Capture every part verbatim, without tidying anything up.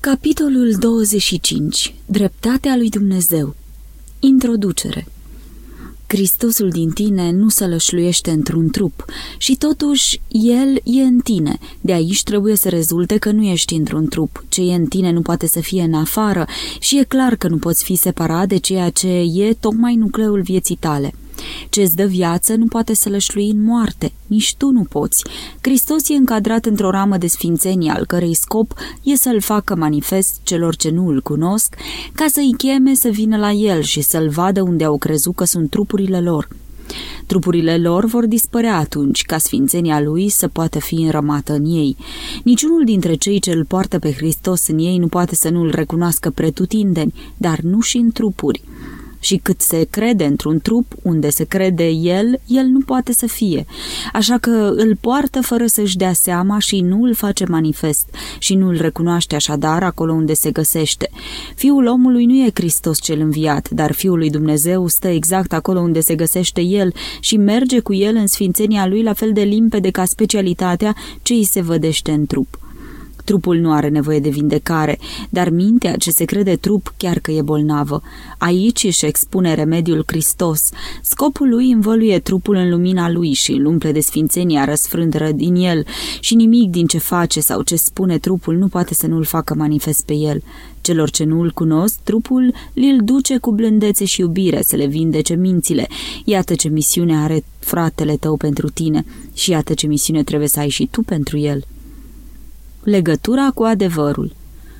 Capitolul douăzeci și cinci. Dreptatea lui Dumnezeu. Introducere. Hristosul din tine nu se lășluiește într-un trup și totuși El e în tine. De aici trebuie să rezulte că nu ești într-un trup. Ce e în tine nu poate să fie în afară și e clar că nu poți fi separat de ceea ce e tocmai nucleul vieții tale. Ce-ți dă viață nu poate să lășlui în moarte, nici tu nu poți. Hristos e încadrat într-o ramă de sfințenie, al cărei scop e să-L facă manifest celor ce nu Îl cunosc, ca să-i cheme să vină la El și să-L vadă unde au crezut că sunt trupurile lor. Trupurile lor vor dispărea atunci, ca sfințenia Lui să poată fi înrămată în ei. Niciunul dintre cei ce îl poartă pe Hristos în ei nu poate să nu îl recunoască pretutindeni, dar nu și în trupuri. Și cât se crede într-un trup, unde se crede el, el nu poate să fie. Așa că îl poartă fără să-și dea seama și nu îl face manifest și nu îl recunoaște așadar acolo unde se găsește. Fiul omului nu e Hristos cel înviat, dar Fiul lui Dumnezeu stă exact acolo unde se găsește el și merge cu el în sfințenia lui la fel de limpede ca specialitatea ce îi se vădește în trup. Trupul nu are nevoie de vindecare, dar mintea ce se crede trup chiar că e bolnavă. Aici își expune remediul Hristos. Scopul lui învăluie trupul în lumina lui și îl umple de sfințenia răsfrândără din el și nimic din ce face sau ce spune trupul nu poate să nu-l facă manifest pe el. Celor ce nu îl cunosc, trupul li-l duce cu blândețe și iubire să le vindece mințile. Iată ce misiune are fratele tău pentru tine și iată ce misiune trebuie să ai și tu pentru el. Legătura cu adevărul.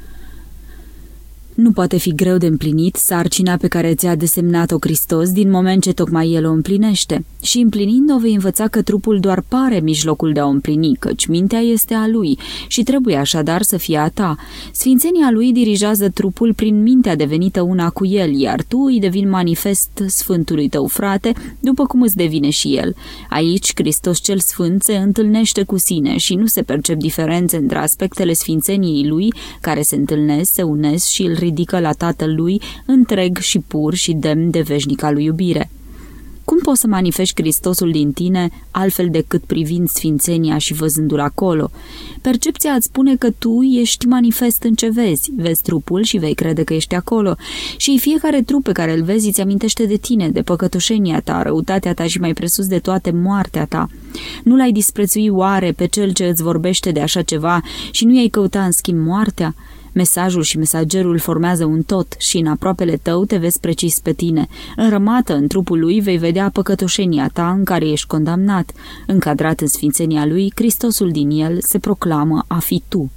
Nu poate fi greu de împlinit sarcina pe care ți-a desemnat-o Hristos din moment ce tocmai El o împlinește. Și împlinind-o vei învăța că trupul doar pare mijlocul de a o împlini, căci mintea este a Lui și trebuie așadar să fie a ta. Sfințenia Lui dirigează trupul prin mintea devenită una cu El, iar tu îi devin manifest Sfântului tău frate, după cum îți devine și El. Aici Hristos cel Sfânt se întâlnește cu sine și nu se percep diferențe între aspectele sfințeniei Lui, care se întâlnesc, se unesc și îl ridică la Tatăl lui întreg și pur și demn de veșnica lui iubire. Cum poți să manifesti Hristosul din tine altfel decât privind sfințenia și văzându-l acolo? Percepția îți spune că tu ești manifest în ce vezi. Vezi trupul și vei crede că ești acolo. Și fiecare trup pe care îl vezi îți amintește de tine, de păcătoșenia ta, răutatea ta și mai presus de toate moartea ta. Nu l-ai disprețui oare pe cel ce îți vorbește de așa ceva și nu i-ai căuta în schimb moartea? Mesajul și mesagerul formează un tot și în aproapele tău te vezi precis pe tine. Înrămată în trupul lui vei vedea păcătoșenia ta în care ești condamnat. Încadrat în sfințenia lui, Hristosul din el se proclamă a fi tu.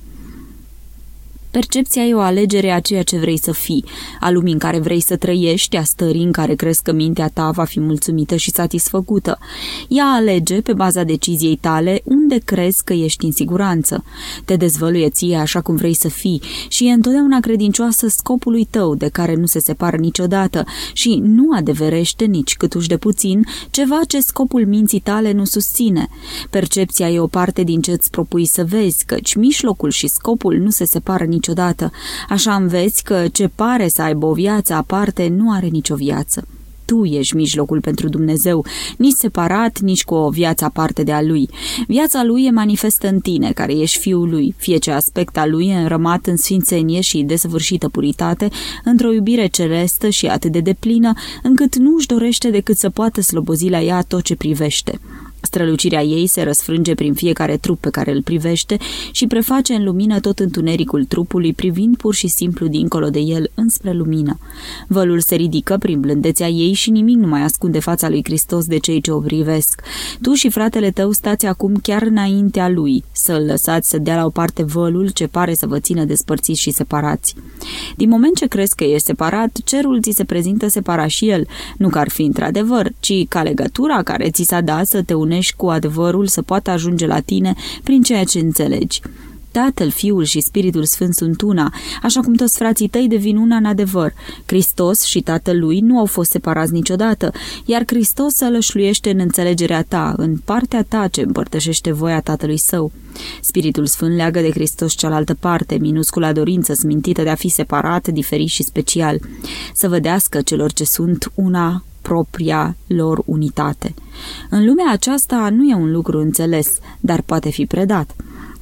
Percepția e o alegere a ceea ce vrei să fii, a lumii în care vrei să trăiești, a stării în care crezi că mintea ta va fi mulțumită și satisfăcută. Ea alege, pe baza deciziei tale, unde crezi că ești în siguranță. Te dezvăluie ție așa cum vrei să fii și e întotdeauna credincioasă scopului tău, de care nu se separă niciodată și nu adeverește nici câtuși de puțin ceva ce scopul minții tale nu susține. Percepția e o parte din ce îți propui să vezi, căci mijlocul și scopul nu se separă niciodată. Niciodată. Așa înveți că ce pare să aibă o viață aparte nu are nicio viață. Tu ești mijlocul pentru Dumnezeu, nici separat, nici cu o viață aparte de a Lui. Viața Lui e manifestă în tine, care ești Fiul Lui. Fie ce aspect al Lui e înrămat în sfințenie și desăvârșită puritate, într-o iubire celestă și atât de deplină, încât nu își dorește decât să poată slobozi la ea tot ce privește. Strălucirea ei se răsfrânge prin fiecare trup pe care îl privește și preface în lumină tot întunericul trupului, privind pur și simplu dincolo de el înspre lumină. Vălul se ridică prin blândețea ei și nimic nu mai ascunde fața lui Hristos de cei ce o privesc. Tu și fratele tău stați acum chiar înaintea lui, să-l lăsați să dea la o parte vălul ce pare să vă țină despărțiți și separați. Din moment ce crezi că ești separat, cerul ți se prezintă separat și el, nu că ar fi într-adevăr, ci ca legătura care ți s-a dat să te unești cu adevărul să poată ajunge la tine prin ceea ce înțelegi. Tatăl, Fiul și Spiritul Sfânt sunt una, așa cum toți frații tăi devin una în adevăr. Hristos și Tatăl lui nu au fost separați niciodată, iar Hristos se lășluiește în înțelegerea ta, în partea ta ce împărtășește voia Tatălui Său. Spiritul Sfânt leagă de Hristos cealaltă parte, minuscula dorință smintită de a fi separat, diferit și special. Să vădească celor ce sunt una propria lor unitate. În lumea aceasta nu e un lucru înțeles, dar poate fi predat.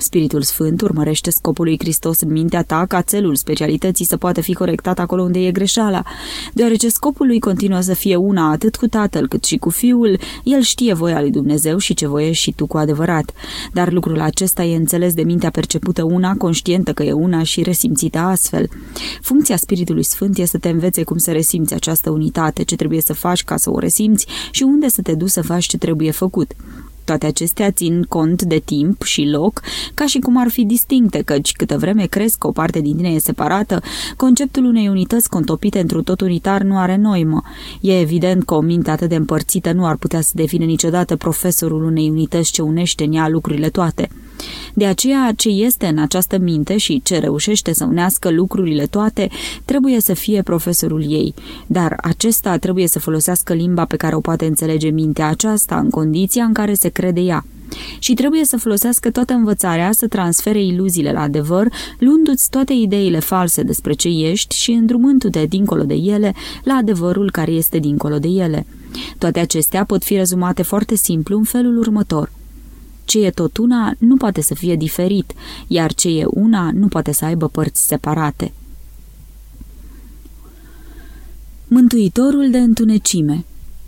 Spiritul Sfânt urmărește scopul lui Hristos în mintea ta ca țelul specialității să poată fi corectat acolo unde e greșeala. Deoarece scopul lui continuă să fie una atât cu Tatăl cât și cu Fiul, el știe voia lui Dumnezeu și ce voiești și tu cu adevărat. Dar lucrul acesta e înțeles de mintea percepută una, conștientă că e una și resimțită astfel. Funcția Spiritului Sfânt este să te învețe cum să resimți această unitate, ce trebuie să faci ca să o resimți și unde să te duci să faci ce trebuie făcut. Toate acestea țin cont de timp și loc, ca și cum ar fi distincte, căci câtă vreme crezi că o parte din tine e separată, conceptul unei unități contopite într-un tot unitar nu are noimă. E evident că o minte atât de împărțită nu ar putea să devină niciodată profesorul unei unități ce unește în ea lucrurile toate. De aceea, ce este în această minte și ce reușește să unească lucrurile toate, trebuie să fie profesorul ei, dar acesta trebuie să folosească limba pe care o poate înțelege mintea aceasta în condiția în care se crede ea. Și trebuie să folosească toată învățarea să transfere iluziile la adevăr, luându-ți toate ideile false despre ce ești și îndrumându-te dincolo de ele la adevărul care este dincolo de ele. Toate acestea pot fi rezumate foarte simplu în felul următor. Ce e tot una nu poate să fie diferit, iar ce e una nu poate să aibă părți separate. Mântuitorul de întunecime.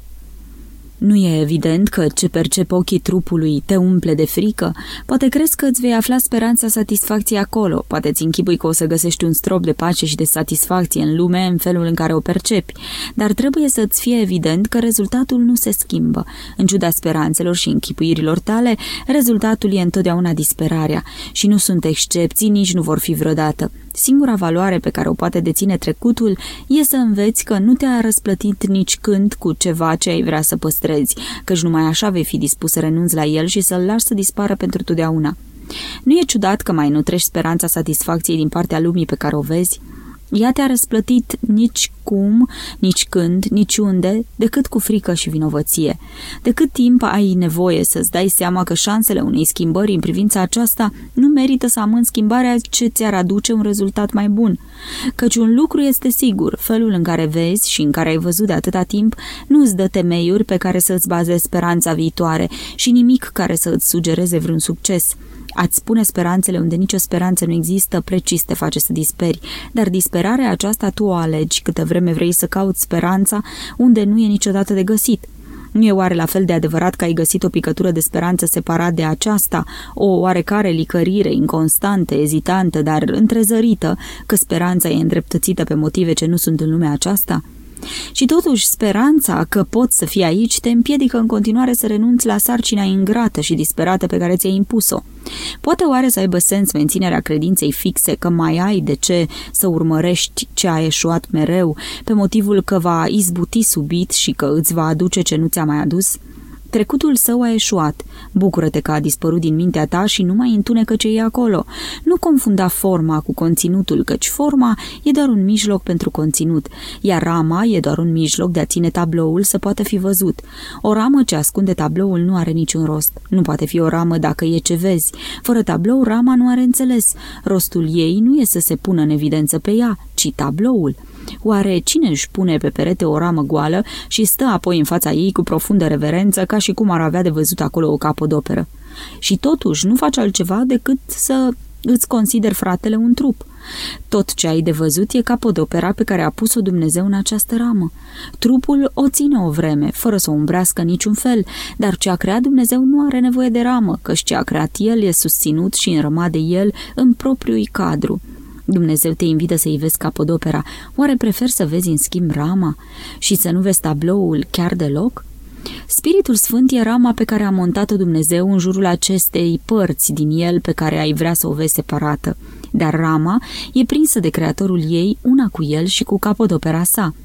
Nu e evident că ce percep ochii trupului te umple de frică? Poate crezi că îți vei afla speranța satisfacției acolo, poate ți închipui că o să găsești un strop de pace și de satisfacție în lume în felul în care o percepi, dar trebuie să-ți fie evident că rezultatul nu se schimbă. În ciuda speranțelor și închipuirilor tale, rezultatul e întotdeauna disperarea și nu sunt excepții, nici nu vor fi vreodată. Singura valoare pe care o poate deține trecutul e să înveți că nu te-a răsplătit nici când cu ceva ce ai vrea să păstrezi, căci numai așa vei fi dispus să renunți la el și să-l lași să dispară pentru totdeauna. Nu e ciudat că mai nu treci speranța satisfacției din partea lumii pe care o vezi? Ea te-a răsplătit nici cum, nici când, nici unde, decât cu frică și vinovăție. De cât timp ai nevoie să-ți dai seama că șansele unei schimbări în privința aceasta nu merită să amâni schimbarea ce ți-ar aduce un rezultat mai bun. Căci un lucru este sigur, felul în care vezi și în care ai văzut de atâta timp nu îți dă temeiuri pe care să-ți bazezi speranța viitoare și nimic care să îți sugereze vreun succes. A-ți pune speranțele unde nicio speranță nu există, precis te face să disperi, dar disperarea aceasta tu o alegi câtă vreme vrei să cauți speranța unde nu e niciodată de găsit. Nu e oare la fel de adevărat că ai găsit o picătură de speranță separat de aceasta, o oarecare licărire inconstantă, ezitantă, dar întrezărită, că speranța e îndreptățită pe motive ce nu sunt în lumea aceasta? Și totuși speranța că poți să fii aici te împiedică în continuare să renunți la sarcina ingrată și disperată pe care ți-ai impus-o. Poate oare să aibă sens menținerea credinței fixe că mai ai de ce să urmărești ce a eșuat mereu, pe motivul că va izbuti subit și că îți va aduce ce nu ți-a mai adus? Trecutul său a eșuat. Bucură-te că a dispărut din mintea ta și nu mai întunecă ce e acolo. Nu confunda forma cu conținutul, căci forma e doar un mijloc pentru conținut, iar rama e doar un mijloc de a ține tabloul să poată fi văzut. O ramă ce ascunde tabloul nu are niciun rost. Nu poate fi o ramă dacă e ce vezi. Fără tablou, rama nu are înțeles. Rostul ei nu e să se pună în evidență pe ea, ci tabloul. Oare cine își pune pe perete o ramă goală și stă apoi în fața ei cu profundă reverență, ca și cum ar avea de văzut acolo o capodoperă? Și totuși nu faci altceva decât să îți consideri fratele un trup. Tot ce ai de văzut e capodopera pe care a pus-o Dumnezeu în această ramă. Trupul o ține o vreme, fără să o umbrească niciun fel, dar ce a creat Dumnezeu nu are nevoie de ramă, căci ce a creat El e susținut și înrămat de El în propriul cadru. Dumnezeu te invită să-i vezi capodopera. Oare preferi să vezi în schimb rama și să nu vezi tabloul chiar deloc? Spiritul Sfânt e rama pe care a montat-o Dumnezeu în jurul acestei părți din el pe care ai vrea să o vezi separată. Dar rama e prinsă de Creatorul ei, una cu el și cu capodopera sa.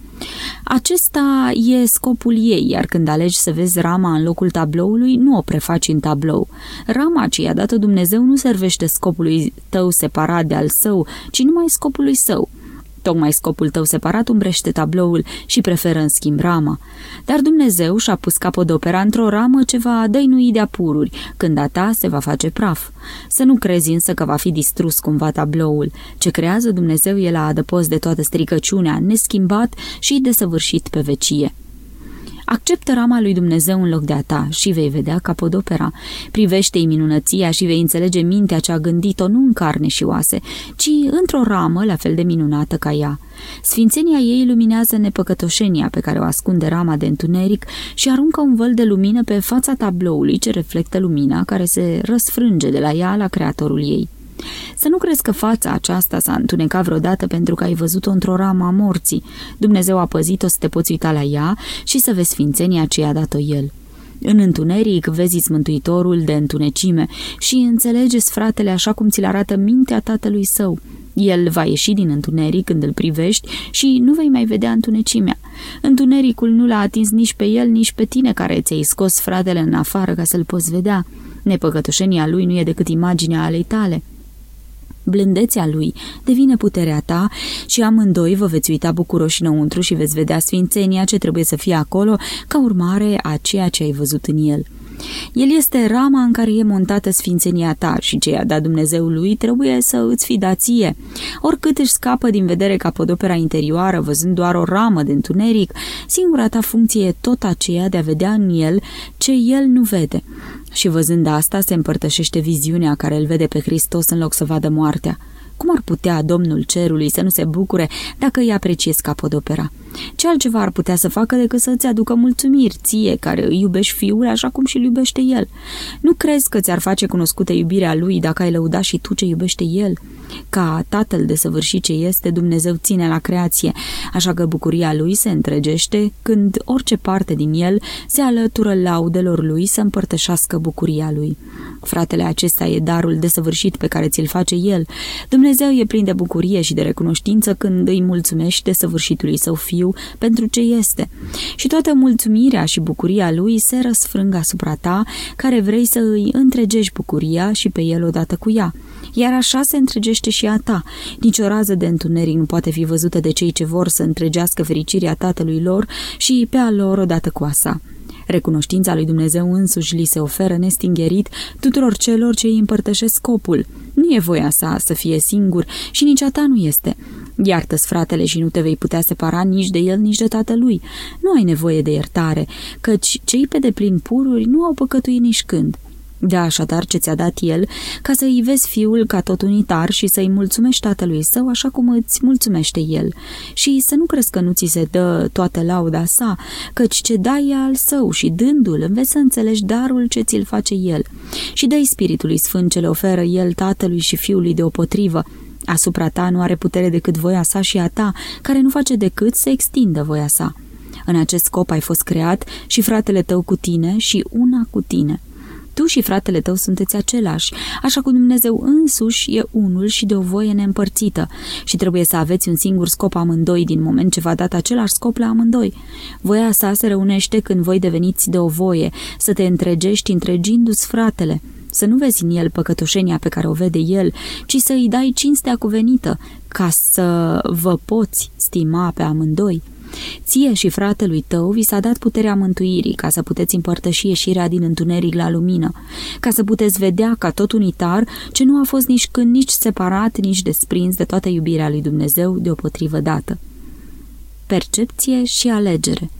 Acesta e scopul ei, iar când alegi să vezi rama în locul tabloului, nu o prefaci în tablou. Rama ce i-a dat-o Dumnezeu nu servește scopului tău separat de al său, ci numai scopului său. Tocmai scopul tău separat umbrește tabloul și preferă în schimb rama. Dar Dumnezeu și-a pus capodopera într-o ramă ce va dăinui de-a pururi, când a ta se va face praf. Să nu crezi însă că va fi distrus cumva tabloul. Ce creează Dumnezeu e la adăpost de toată stricăciunea, neschimbat și desăvârșit pe vecie. Acceptă rama lui Dumnezeu în loc de a ta și vei vedea capodopera. Privește-i minunăția și vei înțelege mintea ce a gândit-o nu în carne și oase, ci într-o ramă la fel de minunată ca ea. Sfințenia ei luminează nepăcătoșenia pe care o ascunde rama de întuneric și aruncă un văl de lumină pe fața tabloului ce reflectă lumina care se răsfrânge de la ea la creatorul ei. Să nu crezi că fața aceasta s-a întunecat vreodată pentru că ai văzut-o într-o ramă a morții. Dumnezeu a păzit-o să te poți uita la ea și să vezi sfințenia ce i-a dat-o El. În întuneric vezi-ți Mântuitorul de întunecime și înțelegeți fratele așa cum ți-l arată mintea tatălui său. El va ieși din întuneric când îl privești și nu vei mai vedea întunecimea. Întunericul nu l-a atins nici pe el, nici pe tine care ți-ai scos fratele în afară ca să-l poți vedea. Nepăcătoșenia lui nu e decât imaginea alei tale. Blândețea lui devine puterea ta și amândoi vă veți uita bucuroși înăuntru și veți vedea sfințenia ce trebuie să fie acolo ca urmare a ceea ce ai văzut în el. El este rama în care e montată sfințenia ta și ce i-a dat Dumnezeu lui trebuie să îți fi dat ție. Oricât își scapă din vedere capodopera interioară, văzând doar o ramă de întuneric, singura ta funcție e tot aceea de a vedea în el ce el nu vede. Și văzând asta, se împărtășește viziunea care îl vede pe Hristos în loc să vadă moartea. Cum ar putea Domnul Cerului să nu se bucure dacă îi apreciezi capodopera? Ce altceva ar putea să facă decât să-ți aducă mulțumiri ție, care îi iubești fiul așa cum și-l iubește el? Nu crezi că ți-ar face cunoscută iubirea lui dacă ai lăuda și tu ce iubește el? Ca Tatăl desăvârșit ce este, Dumnezeu ține la creație, așa că bucuria lui se întregește când orice parte din el se alătură laudelor lui să împărtășească bucuria lui. Fratele acesta e darul desăvârșit pe care ți-l face el. Dumnezeu e plin de bucurie și de recunoștință când îi mulțumește săvârșitului său fiu pentru ce este. Și toată mulțumirea și bucuria lui se răsfrâng asupra ta, care vrei să îi întregești bucuria și pe el odată cu ea. Iar așa se întregește și a ta. Nici o rază de întuneric nu poate fi văzută de cei ce vor să întregească fericirea tatălui lor și pe a lor odată cu a sa. Recunoștința lui Dumnezeu însuși li se oferă nestingherit tuturor celor ce îi împărtășesc scopul. Nu e voia sa să fie singur și nici a ta nu este. Iartă-ți fratele și nu te vei putea separa nici de el, nici de tatălui. Nu ai nevoie de iertare, căci cei pe deplin pururi nu au păcătuit nici când. Da, așadar ce ți-a dat el, ca să îi vezi fiul ca tot unitar și să-i mulțumești tatălui său așa cum îți mulțumește el. Și să nu crezi că nu ți se dă toată lauda sa, căci ce dai e al său și dându-l înveți să înțelegi darul ce ți-l face el. Și dă-i Spiritului Sfânt ce le oferă el tatălui și fiului deopotrivă. Asupra ta nu are putere decât voia sa și a ta, care nu face decât să extindă voia sa. În acest scop ai fost creat și fratele tău cu tine și una cu tine. Tu și fratele tău sunteți același, așa cum Dumnezeu însuși e unul și de o voie neîmpărțită și trebuie să aveți un singur scop amândoi din moment ce v-a dat același scop la amândoi. Voia sa se reunește când voi deveniți de o voie, să te întregești întregindu-ți fratele, să nu vezi în el păcătoșenia pe care o vede el, ci să îi dai cinstea cuvenită, ca să vă poți stima pe amândoi. Ție și fratelui tău vi s-a dat puterea mântuirii ca să puteți împărtăși ieșirea din întuneric la lumină, ca să puteți vedea ca tot unitar ce nu a fost nici când nici separat, nici desprins de toată iubirea lui Dumnezeu deopotrivă dată. Percepție și alegere.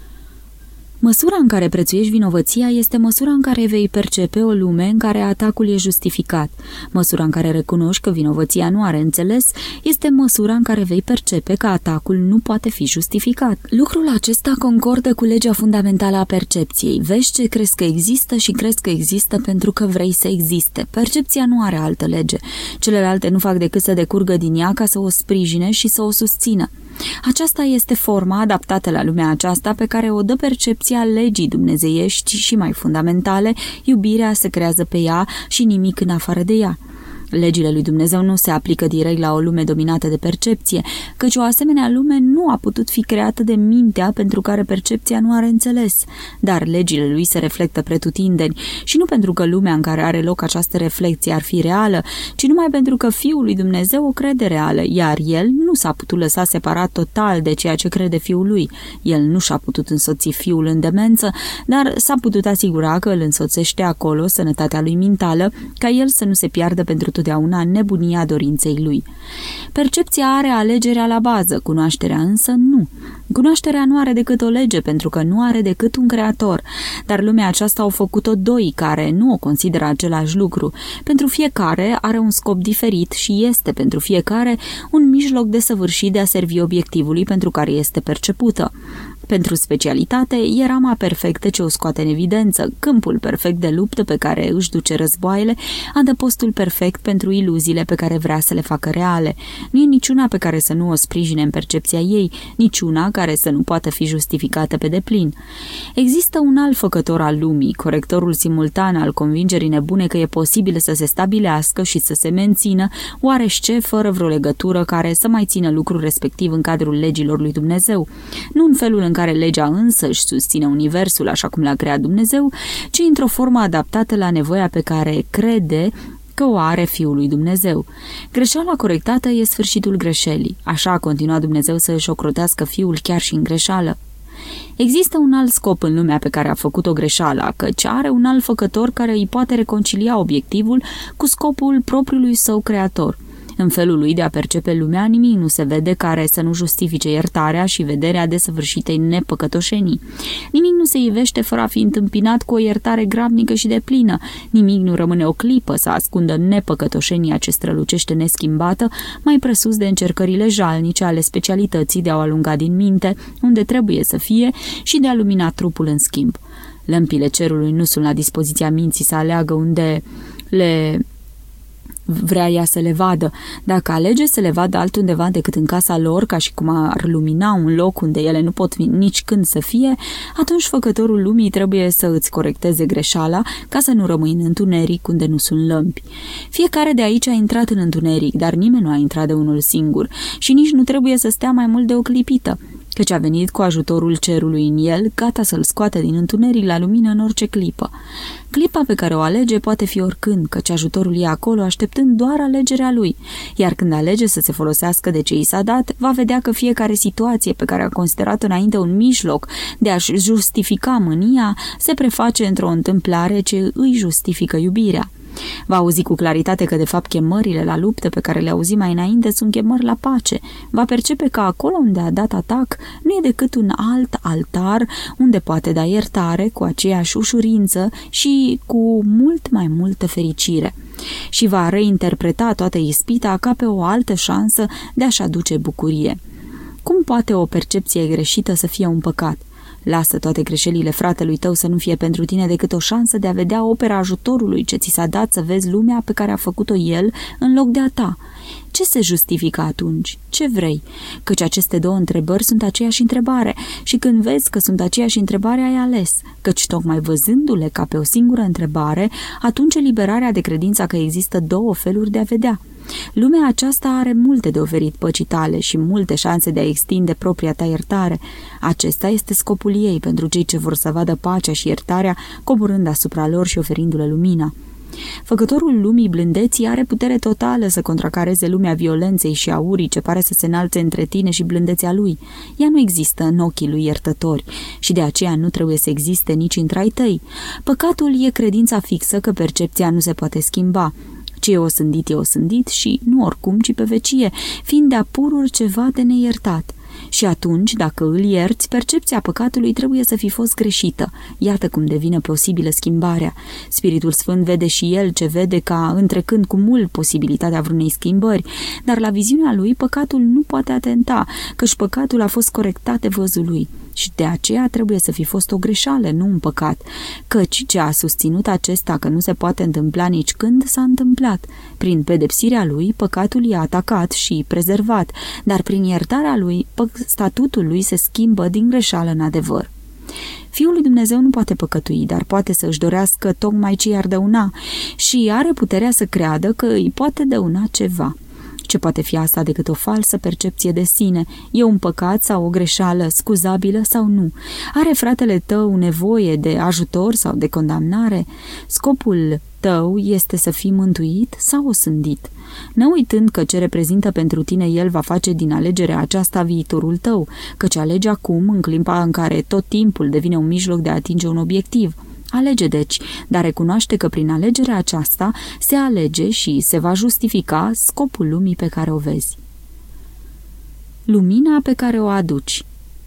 Măsura în care prețuiești vinovăția este măsura în care vei percepe o lume în care atacul e justificat. Măsura în care recunoști că vinovăția nu are înțeles este măsura în care vei percepe că atacul nu poate fi justificat. Lucrul acesta concordă cu legea fundamentală a percepției. Vezi ce crezi că există și crezi că există pentru că vrei să existe. Percepția nu are altă lege. Celelalte nu fac decât să decurgă din ea ca să o sprijine și să o susțină. Aceasta este forma adaptată la lumea aceasta pe care o dă percepția legii dumnezeiești și mai fundamentale, iubirea se creează pe ea și nimic în afară de ea. Legile lui Dumnezeu nu se aplică direct la o lume dominată de percepție, căci o asemenea lume nu a putut fi creată de mintea pentru care percepția nu are înțeles, dar legile lui se reflectă pretutindeni și nu pentru că lumea în care are loc această reflecție ar fi reală, ci numai pentru că Fiul lui Dumnezeu o crede reală, iar el nu s-a putut lăsa separat total de ceea ce crede Fiul lui. El nu și-a putut însoți Fiul în demență, dar s-a putut asigura că îl însoțește acolo sănătatea lui mentală, ca el să nu se piardă pentru întotdeauna nebunia dorinței lui. Percepția are alegerea la bază, cunoașterea însă nu. Cunoașterea nu are decât o lege, pentru că nu are decât un creator, dar lumea aceasta au făcut-o doi care nu o consideră același lucru. Pentru fiecare are un scop diferit și este pentru fiecare un mijloc desăvârșit de a servi obiectivului pentru care este percepută. Pentru specialitate e rama perfectă ce o scoate în evidență, câmpul perfect de luptă pe care își duce războaiele, adăpostul perfect pentru iluziile pe care vrea să le facă reale. Nu e niciuna pe care să nu o sprijine în percepția ei, niciuna care să nu poată fi justificată pe deplin. Există un alt făcător al lumii, corectorul simultan al convingerii nebune că e posibil să se stabilească și să se mențină oarește fără vreo legătură care să mai țină lucrul respectiv în cadrul legilor lui Dumnezeu. Nu în felul în care legea însă își susține universul așa cum l-a creat Dumnezeu, ci într-o formă adaptată la nevoia pe care crede că o are Fiul lui Dumnezeu. Greșeala corectată e sfârșitul greșelii. Așa a continuat Dumnezeu să își ocrotească Fiul chiar și în greșeală. Există un alt scop în lumea pe care a făcut-o greșeala, căci are un alt făcător care îi poate reconcilia obiectivul cu scopul propriului său creator. În felul lui de a percepe lumea, nimic nu se vede care să nu justifice iertarea și vederea desăvârșitei nepăcătoșenii. Nimic nu se ivește fără a fi întâmpinat cu o iertare grabnică și deplină. Nimic nu rămâne o clipă să ascundă nepăcătoșenia ce strălucește neschimbată, mai presus de încercările jalnice ale specialității de a o alunga din minte, unde trebuie să fie, și de a lumina trupul în schimb. Lămpile cerului nu sunt la dispoziția minții să aleagă unde le vrea ea să le vadă. Dacă alege să le vadă altundeva decât în casa lor, ca și cum ar lumina un loc unde ele nu pot nici când să fie, atunci făcătorul lumii trebuie să îți corecteze greșeala ca să nu rămâi în întuneric unde nu sunt lămpi. Fiecare de aici a intrat în întuneric, dar nimeni nu a intrat de unul singur și nici nu trebuie să stea mai mult de o clipită, căci a venit cu ajutorul cerului în el, gata să-l scoate din întuneric la lumină în orice clipă. Clipa pe care o alege poate fi oricând, căci ajutorul e acolo așteptând doar alegerea lui, iar când alege să se folosească de ce i s-a dat, va vedea că fiecare situație pe care a considerat înainte un mijloc de a-și justifica mânia se preface într-o întâmplare ce îi justifică iubirea. Va auzi cu claritate că de fapt chemările la luptă pe care le auzi mai înainte sunt chemări la pace. Va percepe că acolo unde a dat atac nu e decât un alt altar unde poate da iertare cu aceeași ușurință și cu mult mai multă fericire. Și va reinterpreta toată ispita ca pe o altă șansă de a-și aduce bucurie. Cum poate o percepție greșită să fie un păcat? Lasă toate greșelile fratelui tău să nu fie pentru tine decât o șansă de a vedea opera ajutorului ce ți s-a dat să vezi lumea pe care a făcut-o el în loc de a ta. Ce se justifică atunci? Ce vrei? Căci aceste două întrebări sunt aceeași întrebare și când vezi că sunt aceeași întrebare ai ales, căci tocmai văzându-le ca pe o singură întrebare, atunci eliberarea de credința că există două feluri de a vedea. Lumea aceasta are multe de oferit păcii tale și multe șanse de a extinde propria ta iertare. Acesta este scopul ei pentru cei ce vor să vadă pacea și iertarea coborând asupra lor și oferindu-le lumina. Făcătorul lumii blândeții are putere totală să contracareze lumea violenței și a urii ce pare să se înalțe între tine și blândețea lui. Ea nu există în ochii lui iertători și de aceea nu trebuie să existe nici între ai tăi. Păcatul e credința fixă că percepția nu se poate schimba. Ce e osândit e osândit și nu oricum, ci pe vecie, fiind de-a pururi ceva de neiertat. Și atunci, dacă îl ierți, percepția păcatului trebuie să fi fost greșită. Iată cum devine posibilă schimbarea. Spiritul Sfânt vede și el ce vede ca întrecând cu mult posibilitatea vreunei schimbări, dar la viziunea lui păcatul nu poate atenta, căci păcatul a fost corectat de văzul lui. Și de aceea trebuie să fi fost o greșeală, nu un păcat, căci ce a susținut acesta că nu se poate întâmpla nici când s-a întâmplat. Prin pedepsirea lui, păcatul i-a atacat și prezervat, dar prin iertarea lui, statutul lui se schimbă din greșeală în adevăr. Fiul lui Dumnezeu nu poate păcătui, dar poate să își dorească tocmai ce i-ar dăuna și are puterea să creadă că îi poate dăuna ceva. Ce poate fi asta decât o falsă percepție de sine? E un păcat sau o greșeală, scuzabilă sau nu? Are fratele tău nevoie de ajutor sau de condamnare? Scopul tău este să fii mântuit sau osândit? Ne uitând că ce reprezintă pentru tine el va face din alegerea aceasta viitorul tău, căci alegi acum în clipa în care tot timpul devine un mijloc de a atinge un obiectiv. Alege deci, dar recunoaște că prin alegerea aceasta se alege și se va justifica scopul lumii pe care o vezi. Lumina pe care o aduci.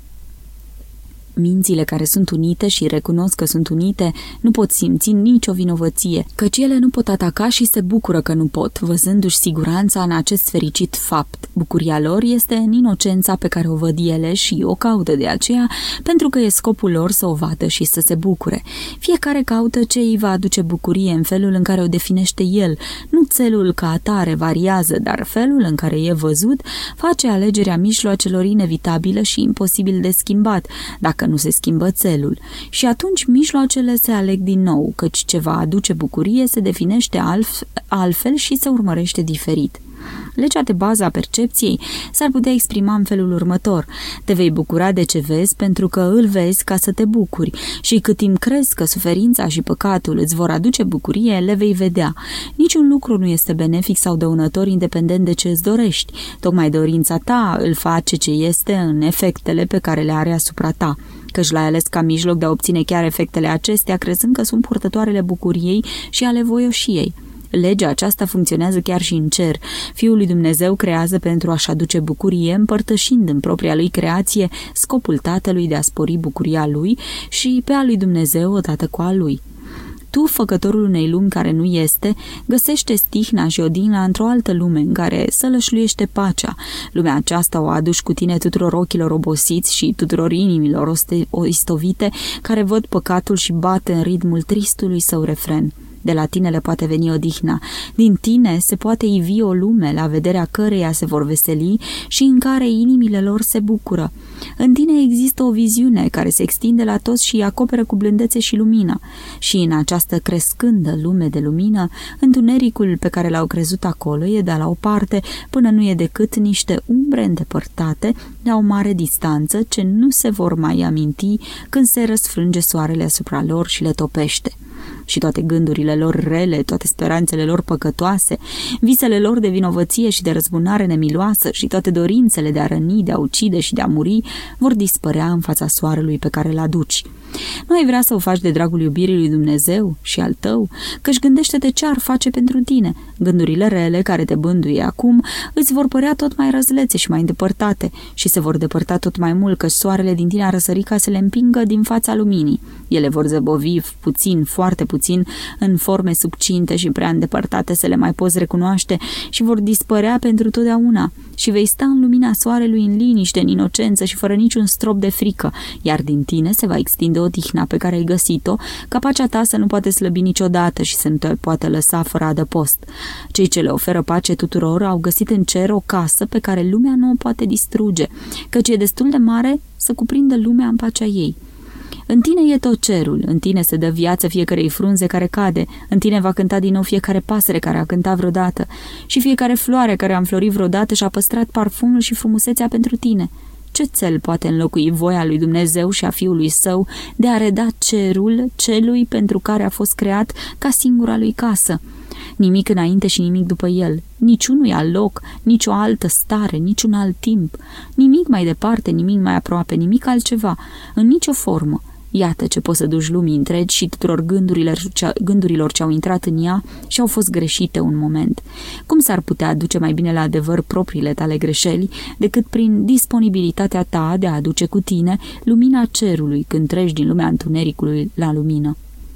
Mințile care sunt unite și recunosc că sunt unite nu pot simți nicio vinovăție, căci ele nu pot ataca și se bucură că nu pot, văzându-și siguranța în acest fericit fapt. Bucuria lor este în inocența pe care o văd ele și o caută de aceea, pentru că e scopul lor să o vadă și să se bucure. Fiecare caută ce îi va aduce bucurie în felul în care o definește el, nu țelul ca atare variază, dar felul în care e văzut face alegerea mijloacelor inevitabile și imposibil de schimbat, dacă nu se schimbă țelul. Și atunci mijloacele se aleg din nou, căci ce va aduce bucurie se definește altfel și se urmărește diferit. Legea de bază a percepției s-ar putea exprima în felul următor. Te vei bucura de ce vezi pentru că îl vezi ca să te bucuri și cât timp crezi că suferința și păcatul îți vor aduce bucurie, le vei vedea. Niciun lucru nu este benefic sau dăunător independent de ce îți dorești. Tocmai dorința ta îl face ce este în efectele pe care le are asupra ta, căci l-ai ales ca mijloc de a obține chiar efectele acestea, crezând că sunt purtătoarele bucuriei și ale voioșiei. Legea aceasta funcționează chiar și în cer. Fiul lui Dumnezeu creează pentru a-și aduce bucurie, împărtășind în propria lui creație scopul Tatălui de a spori bucuria lui și pe a lui Dumnezeu odată cu a lui. Tu, făcătorul unei lumi care nu este, găsește stihna și odihna într-o altă lume în care sălășluiește pacea. Lumea aceasta o aduci cu tine tuturor ochilor obosiți și tuturor inimilor istovite care văd păcatul și bate în ritmul tristului său refren. De la tine le poate veni odihna. Din tine se poate ivi o lume la vederea căreia se vor veseli și în care inimile lor se bucură. În tine există o viziune care se extinde la toți și îi acoperă cu blândețe și lumină. Și în această crescândă lume de lumină, întunericul pe care l-au crezut acolo e dat la o parte până nu e decât niște umbre îndepărtate la o mare distanță ce nu se vor mai aminti când se răsfrânge soarele asupra lor și le topește. Și toate gândurile lor rele, toate speranțele lor păcătoase, visele lor de vinovăție și de răzbunare nemiloasă și toate dorințele de a răni, de a ucide și de a muri vor dispărea în fața soarelui pe care îl aduci. Nu ai vrea să o faci de dragul iubirii lui Dumnezeu și al tău, căci gândește-te ce ar face pentru tine. Gândurile rele care te bânduie acum îți vor părea tot mai răzlețe și mai îndepărtate și se vor depărta tot mai mult, căci soarele din tine a răsărit ca să le împingă din fața luminii. Ele vor zăbovi puțin, foarte puțin, în forme subcinte și prea îndepărtate să le mai poți recunoaște și vor dispărea pentru totdeauna. Și vei sta în lumina soarelui în liniște, în inocență și fără niciun strop de frică, iar din tine se va extinde odihna pe care ai găsit-o, ca pacea ta să nu poate slăbi niciodată și să nu te poate lăsa fără adăpost. Cei ce le oferă pace tuturor au găsit în cer o casă pe care lumea nu o poate distruge, căci e destul de mare să cuprindă lumea în pacea ei. În tine e tot cerul, în tine se dă viață fiecărei frunze care cade, în tine va cânta din nou fiecare pasăre care a cântat vreodată și fiecare floare care a înflorit vreodată și a păstrat parfumul și frumusețea pentru tine. Ce țel poate înlocui voia lui Dumnezeu și a Fiului Său de a reda cerul celui pentru care a fost creat ca singura lui casă? Nimic înainte și nimic după el, niciunui alt loc, nicio altă stare, niciun alt timp, nimic mai departe, nimic mai aproape, nimic altceva, în nicio formă. Iată ce poți să duci lumii întregi și tuturor gândurilor, gândurilor ce au intrat în ea și au fost greșite un moment. Cum s-ar putea aduce mai bine la adevăr propriile tale greșeli decât prin disponibilitatea ta de a aduce cu tine lumina cerului când treci din lumea întunericului la lumină?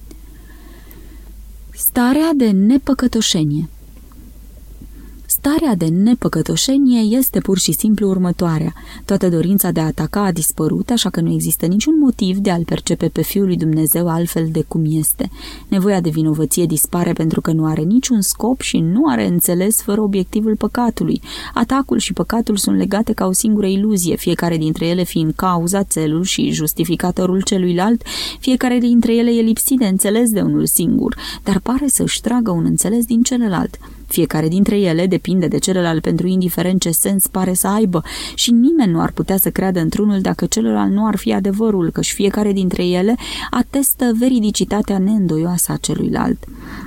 Starea de nepăcătoșenie. Starea de nepăcătoșenie este pur și simplu următoarea. Toată dorința de a ataca a dispărut, așa că nu există niciun motiv de a-L percepe pe Fiul lui Dumnezeu altfel de cum este. Nevoia de vinovăție dispare pentru că nu are niciun scop și nu are înțeles fără obiectivul păcatului. Atacul și păcatul sunt legate ca o singură iluzie, fiecare dintre ele fiind cauza, țelul și justificatorul celuilalt, fiecare dintre ele e lipsit de înțeles de unul singur, dar pare să-și tragă un înțeles din celălalt. Fiecare dintre ele depinde de celălalt pentru indiferent ce sens pare să aibă și nimeni nu ar putea să creadă într-unul dacă celălalt nu ar fi adevărul, căci fiecare dintre ele atestă veridicitatea neîndoioasă a celuilalt.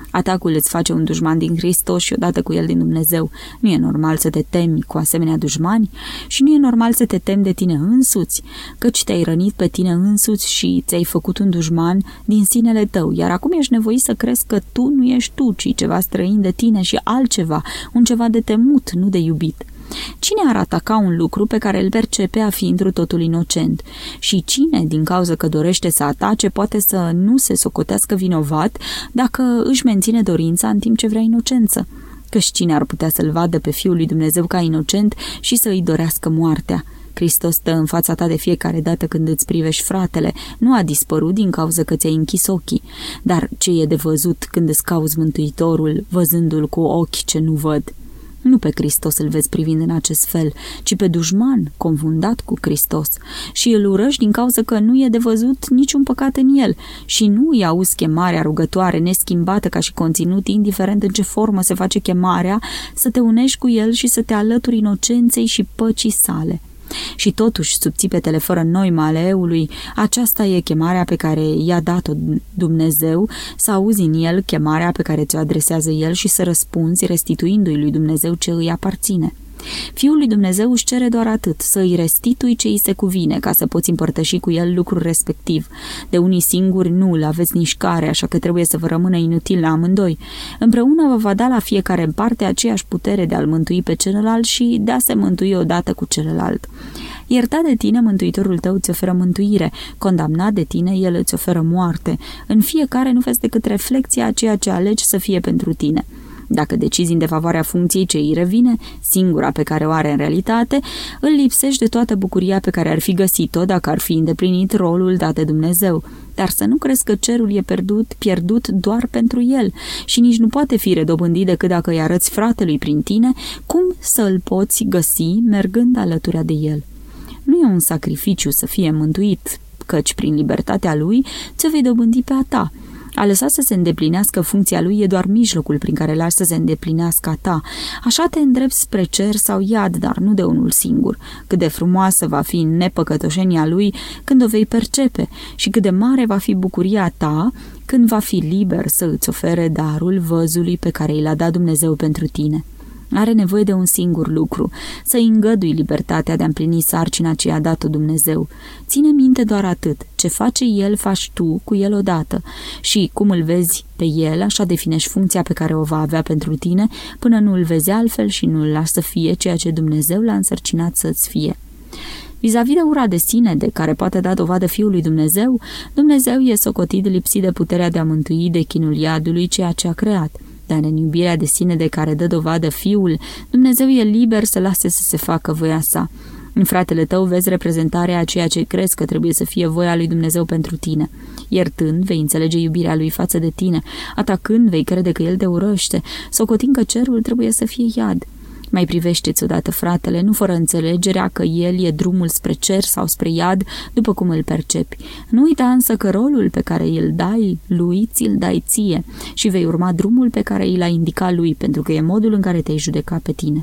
Atacul îți face un dușman din Hristos și odată cu el din Dumnezeu. Nu e normal să te temi cu asemenea dușmani și nu e normal să te temi de tine însuți, căci te-ai rănit pe tine însuți și ți-ai făcut un dușman din sinele tău, iar acum ești nevoit să crezi că tu nu ești tu, ci ceva străin de tine și altceva, un ceva de temut, nu de iubit. Cine ar ataca un lucru pe care îl percepe a fi întru totul inocent? Și cine, din cauza că dorește să atace, poate să nu se socotească vinovat dacă își menține dorința în timp ce vrea inocență? Căci cine ar putea să-l vadă pe Fiul lui Dumnezeu ca inocent și să îi dorească moartea? Hristos stă în fața ta de fiecare dată când îți privești fratele, nu a dispărut din cauza că ți-ai închis ochii, dar ce e de văzut când îți cauți Mântuitorul, văzându-l cu ochi ce nu văd? Nu pe Hristos îl vezi privind în acest fel, ci pe dușman, confundat cu Hristos, și îl urăști din cauza că nu e de văzut niciun păcat în el și nu îi auzi chemarea rugătoare, neschimbată ca și conținut, indiferent în ce formă se face chemarea, să te unești cu el și să te alături inocenței și păcii sale. Și totuși, subțipetele fără noima ale eului, aceasta e chemarea pe care i-a dat-o Dumnezeu, să auzi în el chemarea pe care ți-o adresează el și să răspunzi restituindu-i lui Dumnezeu ce îi aparține. Fiul lui Dumnezeu își cere doar atât, să îi restitui ce îi se cuvine, ca să poți împărtăși cu el lucrul respectiv. De unii singuri nu îl aveți nici care, așa că trebuie să vă rămână inutil la amândoi. Împreună vă va da la fiecare în parte aceeași putere de a-l mântui pe celălalt și de a se mântui odată cu celălalt. Iertat de tine, Mântuitorul tău îți oferă mântuire, condamnat de tine, el îți oferă moarte. În fiecare nu vezi decât reflecția a ceea ce alegi să fie pentru tine. Dacă decizi în defavoarea funcției ce îi revine, singura pe care o are în realitate, îl lipsești de toată bucuria pe care ar fi găsit-o dacă ar fi îndeplinit rolul dat de Dumnezeu. Dar să nu crezi că cerul e pierdut, pierdut doar pentru el și nici nu poate fi redobândit decât dacă îi arăți fratelui prin tine cum să îl poți găsi mergând alături de el. Nu e un sacrificiu să fie mântuit, căci prin libertatea lui ți-o vei dobândi pe a ta. A lăsa să se îndeplinească funcția lui e doar mijlocul prin care lași să se îndeplinească a ta. Așa te îndrepți spre cer sau iad, dar nu de unul singur. Cât de frumoasă va fi nepăcătoșenia lui când o vei percepe și cât de mare va fi bucuria ta când va fi liber să îți ofere darul văzului pe care i l-a dat Dumnezeu pentru tine. Are nevoie de un singur lucru, să-i îngădui libertatea de a împlini sarcina ce i-a dat-o Dumnezeu. Ține minte doar atât, ce face el, faci tu cu el odată și cum îl vezi pe el, așa definești funcția pe care o va avea pentru tine, până nu îl vezi altfel și nu îl lași să fie ceea ce Dumnezeu l-a însărcinat să-ți fie. Vis-a-vis de ura de sine de care poate da dovadă Fiul lui Dumnezeu, Dumnezeu e socotit lipsit de puterea de a mântui de chinul iadului ceea ce a creat. Dar în iubirea de sine de care dă dovadă Fiul, Dumnezeu e liber să lase să se facă voia sa. În fratele tău vezi reprezentarea a ceea ce crezi că trebuie să fie voia lui Dumnezeu pentru tine. Iertând, vei înțelege iubirea lui față de tine, atacând, vei crede că el te urăște, socotind că cerul trebuie să fie iad. Mai privește-ți odată fratele, nu fără înțelegerea că el e drumul spre cer sau spre iad, după cum îl percepi. Nu uita însă că rolul pe care îl dai lui, ți-l dai ție și vei urma drumul pe care îl ai indicat lui, pentru că e modul în care te-ai judecat pe tine.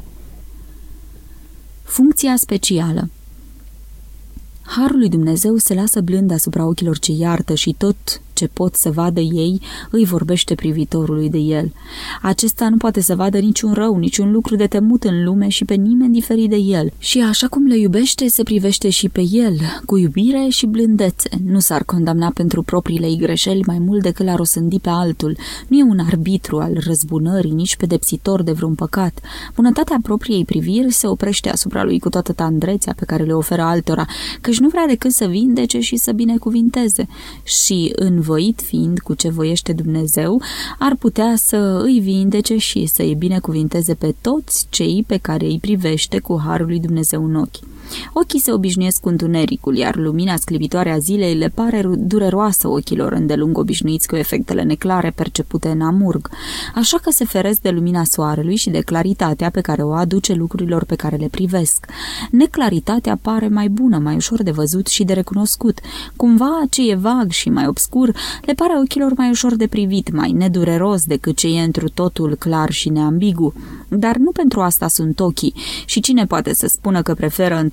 Funcția specială. Harul lui Dumnezeu se lasă blând asupra ochilor ce iartă și tot ce pot să vadă ei îi vorbește privitorului de el. Acesta nu poate să vadă niciun rău, niciun lucru de temut în lume și pe nimeni diferit de el. Și așa cum le iubește, se privește și pe el, cu iubire și blândețe. Nu s-ar condamna pentru propriile ei greșeli mai mult decât l-ar osândi pe altul. Nu e un arbitru al răzbunării, nici pedepsitor de vreun păcat. Bunătatea propriei priviri se oprește asupra lui cu toată tandrețea pe care le oferă altora, căci nu vrea decât să vindece și să binecuvinteze. Și în voit fiind cu ce voiește Dumnezeu, ar putea să îi vindece și să îi binecuvinteze pe toți cei pe care îi privește cu harul lui Dumnezeu în ochi. Ochii se obișnuiesc cu întunericul, iar lumina sclipitoare a zilei le pare dureroasă ochilor îndelung obișnuiți cu efectele neclare percepute în amurg, așa că se feresc de lumina soarelui și de claritatea pe care o aduce lucrurilor pe care le privesc. Neclaritatea pare mai bună, mai ușor de văzut și de recunoscut. Cumva ce e vag și mai obscur le pare ochilor mai ușor de privit, mai nedureros decât ce e întru totul clar și neambigu. Dar nu pentru asta sunt ochii și cine poate să spună că preferă într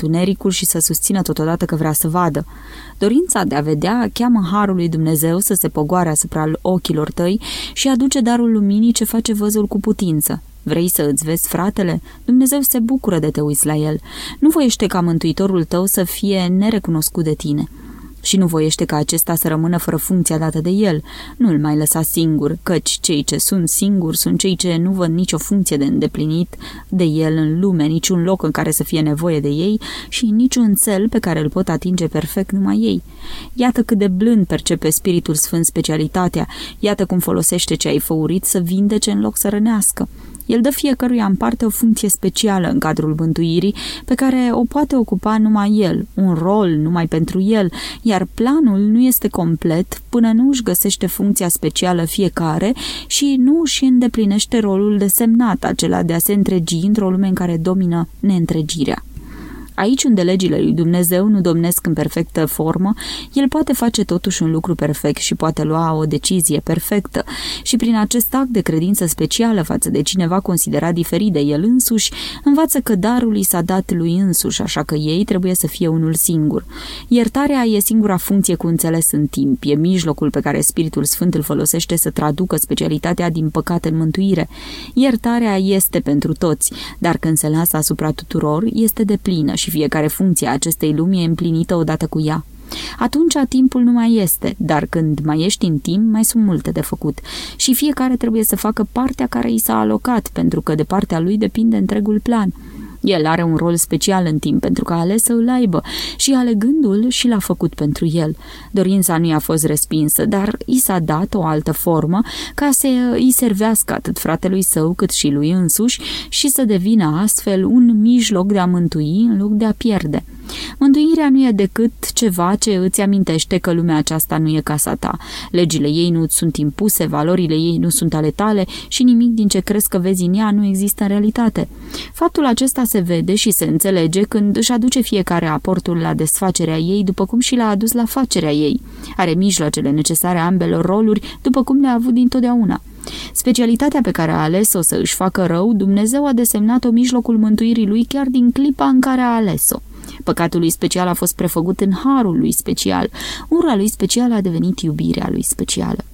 întunericul și să susțină totodată că vrea să vadă. Dorința de a vedea cheamă harul lui Dumnezeu să se pogoare asupra ochilor tăi și aduce darul luminii ce face văzul cu putință. Vrei să îți vezi fratele? Dumnezeu se bucură de te uiți la el. Nu voiește ca mântuitorul tău să fie nerecunoscut de tine. Și nu voiește ca acesta să rămână fără funcția dată de el. Nu îl mai lăsa singur, căci cei ce sunt singuri sunt cei ce nu văd nicio funcție de îndeplinit de el în lume, niciun loc în care să fie nevoie de ei și niciun cel pe care îl pot atinge perfect numai ei. Iată cât de blând percepe Spiritul Sfânt specialitatea, iată cum folosește ce ai făurit să vindece în loc să rănească. El dă fiecăruia în parte o funcție specială în cadrul mântuirii, pe care o poate ocupa numai el, un rol numai pentru el, iar planul nu este complet până nu își găsește funcția specială fiecare și nu își îndeplinește rolul desemnat, acela de a se întregi într-o lume în care domină neîntregirea. Aici unde legile lui Dumnezeu nu domnesc în perfectă formă, el poate face totuși un lucru perfect și poate lua o decizie perfectă și prin acest act de credință specială față de cineva considerat diferit de el însuși, învață că darul i s-a dat lui însuși, așa că ei trebuie să fie unul singur. Iertarea e singura funcție cu înțeles în timp, e mijlocul pe care Spiritul Sfânt îl folosește să traducă specialitatea din păcat în mântuire. Iertarea este pentru toți, dar când se lasă asupra tuturor, este deplină și fiecare funcție a acestei lumi e împlinită odată cu ea. Atunci timpul nu mai este, dar când mai ești în timp, mai sunt multe de făcut și fiecare trebuie să facă partea care i s-a alocat, pentru că de partea lui depinde întregul plan. El are un rol special în timp pentru că a ales să îl aibă și alegându-l și l-a făcut pentru el. Dorința nu i-a fost respinsă, dar i s-a dat o altă formă ca să îi servească atât fratelui său cât și lui însuși și să devină astfel un mijloc de a mântui în loc de a pierde. Mântuirea nu e decât ceva ce îți amintește că lumea aceasta nu e casa ta. Legile ei nu îți sunt impuse, valorile ei nu sunt ale tale și nimic din ce crezi că vezi în ea nu există în realitate. Faptul acesta se vede și se înțelege când își aduce fiecare aportul la desfacerea ei, după cum și l-a adus la facerea ei. Are mijloacele necesare ambelor roluri, după cum le-a avut dintotdeauna. Specialitatea pe care a ales-o să își facă rău, Dumnezeu a desemnat-o mijlocul mântuirii lui chiar din clipa în care a ales-o. Păcatul lui special a fost prefăcut în harul lui special. Ura lui special a devenit iubirea lui specială.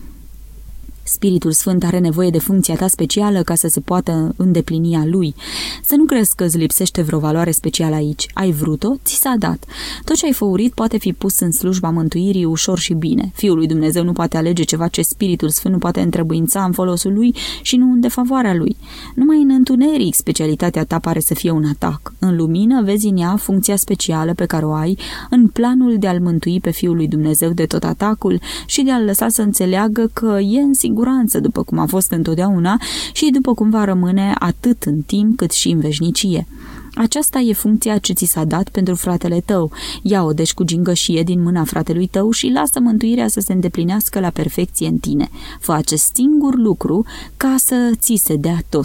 Spiritul Sfânt are nevoie de funcția ta specială ca să se poată îndeplini a lui. Să nu crezi că îți lipsește vreo valoare specială aici. Ai vrut-o, ți s-a dat. Tot ce ai făurit poate fi pus în slujba mântuirii ușor și bine. Fiul lui Dumnezeu nu poate alege ceva ce Spiritul Sfânt nu poate întrebuința în folosul lui și nu în defavoarea lui. Numai în întuneric specialitatea ta pare să fie un atac. În lumină vezi în ea funcția specială pe care o ai în planul de a-l mântui pe Fiul lui Dumnezeu de tot atacul și de a-l lăsa să înțeleagă că e în siguranță, după cum a fost întotdeauna și după cum va rămâne atât în timp cât și în veșnicie. Aceasta e funcția ce ți s-a dat pentru fratele tău. Ia-o deci cu gingășie din mâna fratelui tău și lasă mântuirea să se îndeplinească la perfecție în tine. Fă acest singur lucru ca să ți se dea tot.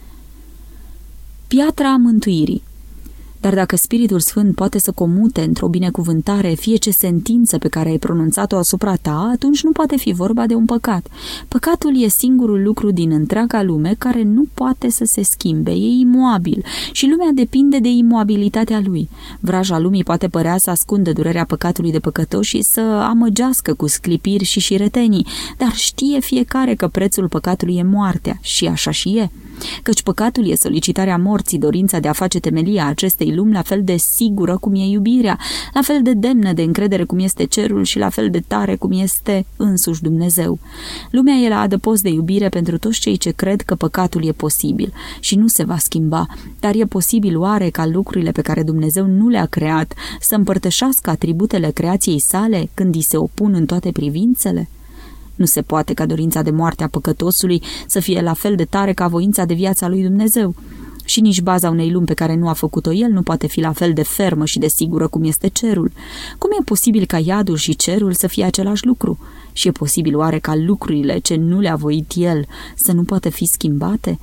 Piatra mântuirii. Dar dacă Spiritul Sfânt poate să comute într-o binecuvântare fie ce sentință pe care ai pronunțat-o asupra ta, atunci nu poate fi vorba de un păcat. Păcatul e singurul lucru din întreaga lume care nu poate să se schimbe, e imoabil și lumea depinde de imoabilitatea lui. Vraja lumii poate părea să ascundă durerea păcatului de păcătos și să amăgească cu sclipiri și șiretenii, dar știe fiecare că prețul păcatului e moartea și așa și e. Căci păcatul e solicitarea morții, dorința de a face temelia acestei lumi la fel de sigură cum e iubirea, la fel de demnă de încredere cum este cerul și la fel de tare cum este însuși Dumnezeu. Lumea e la adăpost de iubire pentru toți cei ce cred că păcatul e posibil și nu se va schimba, dar e posibil oare ca lucrurile pe care Dumnezeu nu le-a creat să împărtășească atributele creației sale când îi se opun în toate privințele? Nu se poate ca dorința de moarte a păcătosului să fie la fel de tare ca voința de viața lui Dumnezeu. Și nici baza unei lumi pe care nu a făcut-o el nu poate fi la fel de fermă și de sigură cum este cerul. Cum e posibil ca iadul și cerul să fie același lucru? Și e posibil oare ca lucrurile ce nu le-a voit el să nu poată fi schimbate?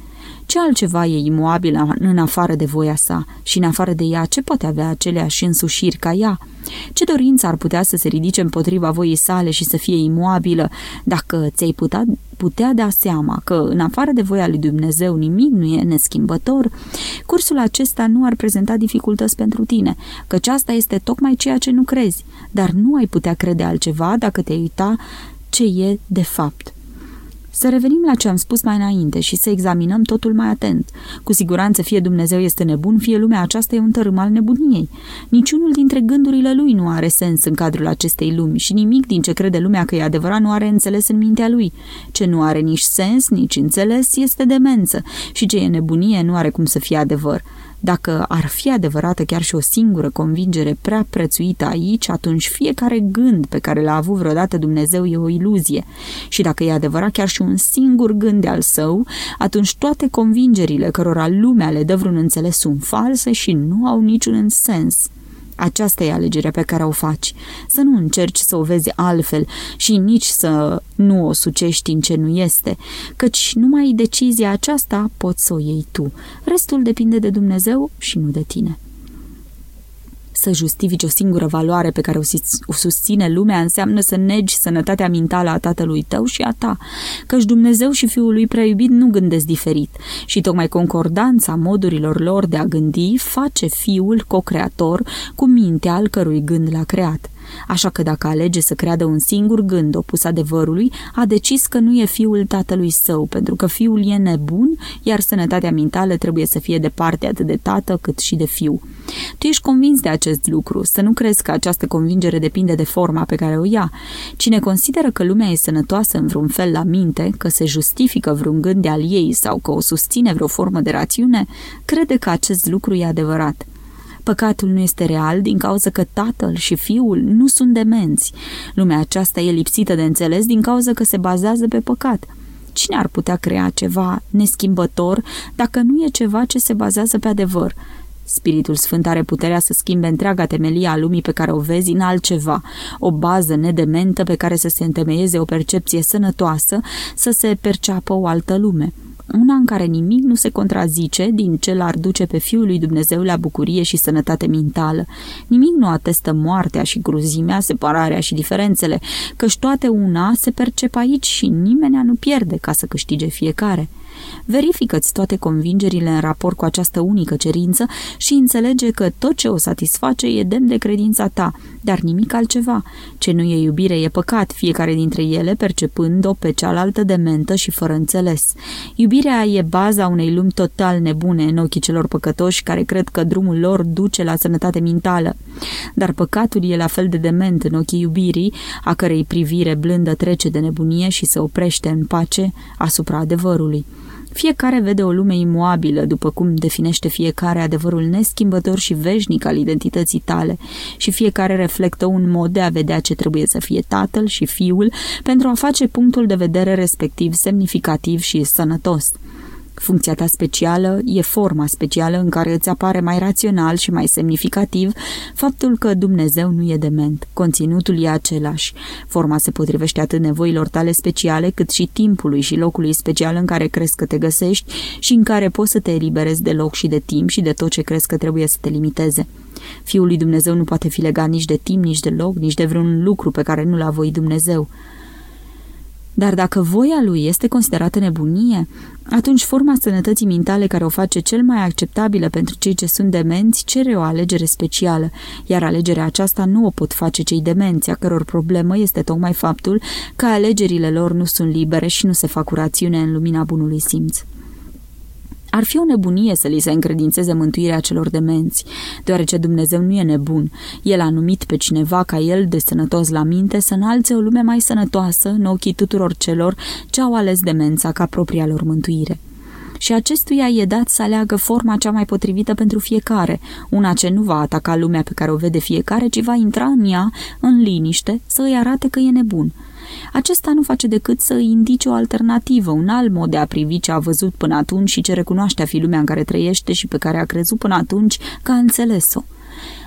Ce altceva e imoabil în afară de voia sa și în afară de ea ce poate avea aceleași însușiri ca ea? Ce dorință ar putea să se ridice împotriva voii sale și să fie imoabilă dacă ți-ai putea, putea da seama că în afară de voia lui Dumnezeu nimic nu e neschimbător? Cursul acesta nu ar prezenta dificultăți pentru tine, căci asta este tocmai ceea ce nu crezi, dar nu ai putea crede altceva dacă te-ai uita ce e de fapt. Să revenim la ce am spus mai înainte și să examinăm totul mai atent. Cu siguranță fie Dumnezeu este nebun, fie lumea aceasta e un tărâm al nebuniei. Niciunul dintre gândurile lui nu are sens în cadrul acestei lumi și nimic din ce crede lumea că e adevărat nu are înțeles în mintea lui. Ce nu are nici sens, nici înțeles, este demență și ce e nebunie nu are cum să fie adevăr. Dacă ar fi adevărată chiar și o singură convingere prea prețuită aici, atunci fiecare gând pe care l-a avut vreodată Dumnezeu e o iluzie. Și dacă e adevărat chiar și un singur gând de al său, atunci toate convingerile cărora lumea le dă vreun înțeles sunt false și nu au niciun sens. Aceasta e alegerea pe care o faci. Să nu încerci să o vezi altfel și nici să nu o sucești în ce nu este, căci numai decizia aceasta poți să o iei tu. Restul depinde de Dumnezeu și nu de tine. Să justifici o singură valoare pe care o susține lumea înseamnă să negi sănătatea mentală a tatălui tău și a ta, căci Dumnezeu și Fiul lui prea iubit nu gândesc diferit și tocmai concordanța modurilor lor de a gândi face Fiul co-creator cu mintea al cărui gând l-a creat. Așa că dacă alege să creadă un singur gând opus adevărului, a decis că nu e fiul tatălui său, pentru că fiul e nebun, iar sănătatea mentală trebuie să fie de parte atât de tată cât și de fiu. Tu ești convins de acest lucru, să nu crezi că această convingere depinde de forma pe care o ia. Cine consideră că lumea e sănătoasă în vreun fel la minte, că se justifică vreun gând de al ei sau că o susține vreo formă de rațiune, crede că acest lucru e adevărat. Păcatul nu este real din cauza că tatăl și fiul nu sunt demenți. Lumea aceasta e lipsită de înțeles din cauza că se bazează pe păcat. Cine ar putea crea ceva neschimbător dacă nu e ceva ce se bazează pe adevăr? Spiritul Sfânt are puterea să schimbe întreaga temelie a lumii pe care o vezi în altceva, o bază nedementă pe care să se întemeieze o percepție sănătoasă, să se perceapă o altă lume. Una în care nimic nu se contrazice din ce l-ar duce pe Fiul lui Dumnezeu la bucurie și sănătate mentală. Nimic nu atestă moartea și cruzimea, separarea și diferențele, căci toate una se percep aici și nimeni nu pierde ca să câștige fiecare. Verifică-ți toate convingerile în raport cu această unică cerință și înțelege că tot ce o satisface e demn de credința ta, dar nimic altceva. Ce nu e iubire e păcat, fiecare dintre ele percepând-o pe cealaltă dementă și fără înțeles. Iubirea e baza unei lumi total nebune în ochii celor păcătoși care cred că drumul lor duce la sănătate mentală. Dar păcatul e la fel de dement în ochii iubirii, a cărei privire blândă trece de nebunie și se oprește în pace asupra adevărului. Fiecare vede o lume imoabilă, după cum definește fiecare adevărul neschimbător și veșnic al identității tale, și fiecare reflectă un mod de a vedea ce trebuie să fie tatăl și fiul pentru a face punctul de vedere respectiv semnificativ și sănătos. Funcția ta specială e forma specială în care îți apare mai rațional și mai semnificativ faptul că Dumnezeu nu e dement. Conținutul e același. Forma se potrivește atât nevoilor tale speciale, cât și timpului și locului special în care crezi că te găsești și în care poți să te eliberezi de loc și de timp și de tot ce crezi că trebuie să te limiteze. Fiul lui Dumnezeu nu poate fi legat nici de timp, nici de loc, nici de vreun lucru pe care nu l-a voit Dumnezeu. Dar dacă voia lui este considerată nebunie, atunci forma sănătății mentale care o face cel mai acceptabilă pentru cei ce sunt demenți cere o alegere specială, iar alegerea aceasta nu o pot face cei demenți, a căror problemă este tocmai faptul că alegerile lor nu sunt libere și nu se fac cu rațiune în lumina bunului simț. Ar fi o nebunie să li se încredințeze mântuirea celor demenți, deoarece Dumnezeu nu e nebun. El a numit pe cineva ca el de sănătos la minte să înalțe o lume mai sănătoasă în ochii tuturor celor ce au ales demența ca propria lor mântuire. Și acestuia e dat să aleagă forma cea mai potrivită pentru fiecare, una ce nu va ataca lumea pe care o vede fiecare, ci va intra în ea, în liniște, să îi arate că e nebun. Acesta nu face decât să îi indice o alternativă, un alt mod de a privi ce a văzut până atunci și ce recunoaște a fi lumea în care trăiește și pe care a crezut până atunci că a înțeles-o.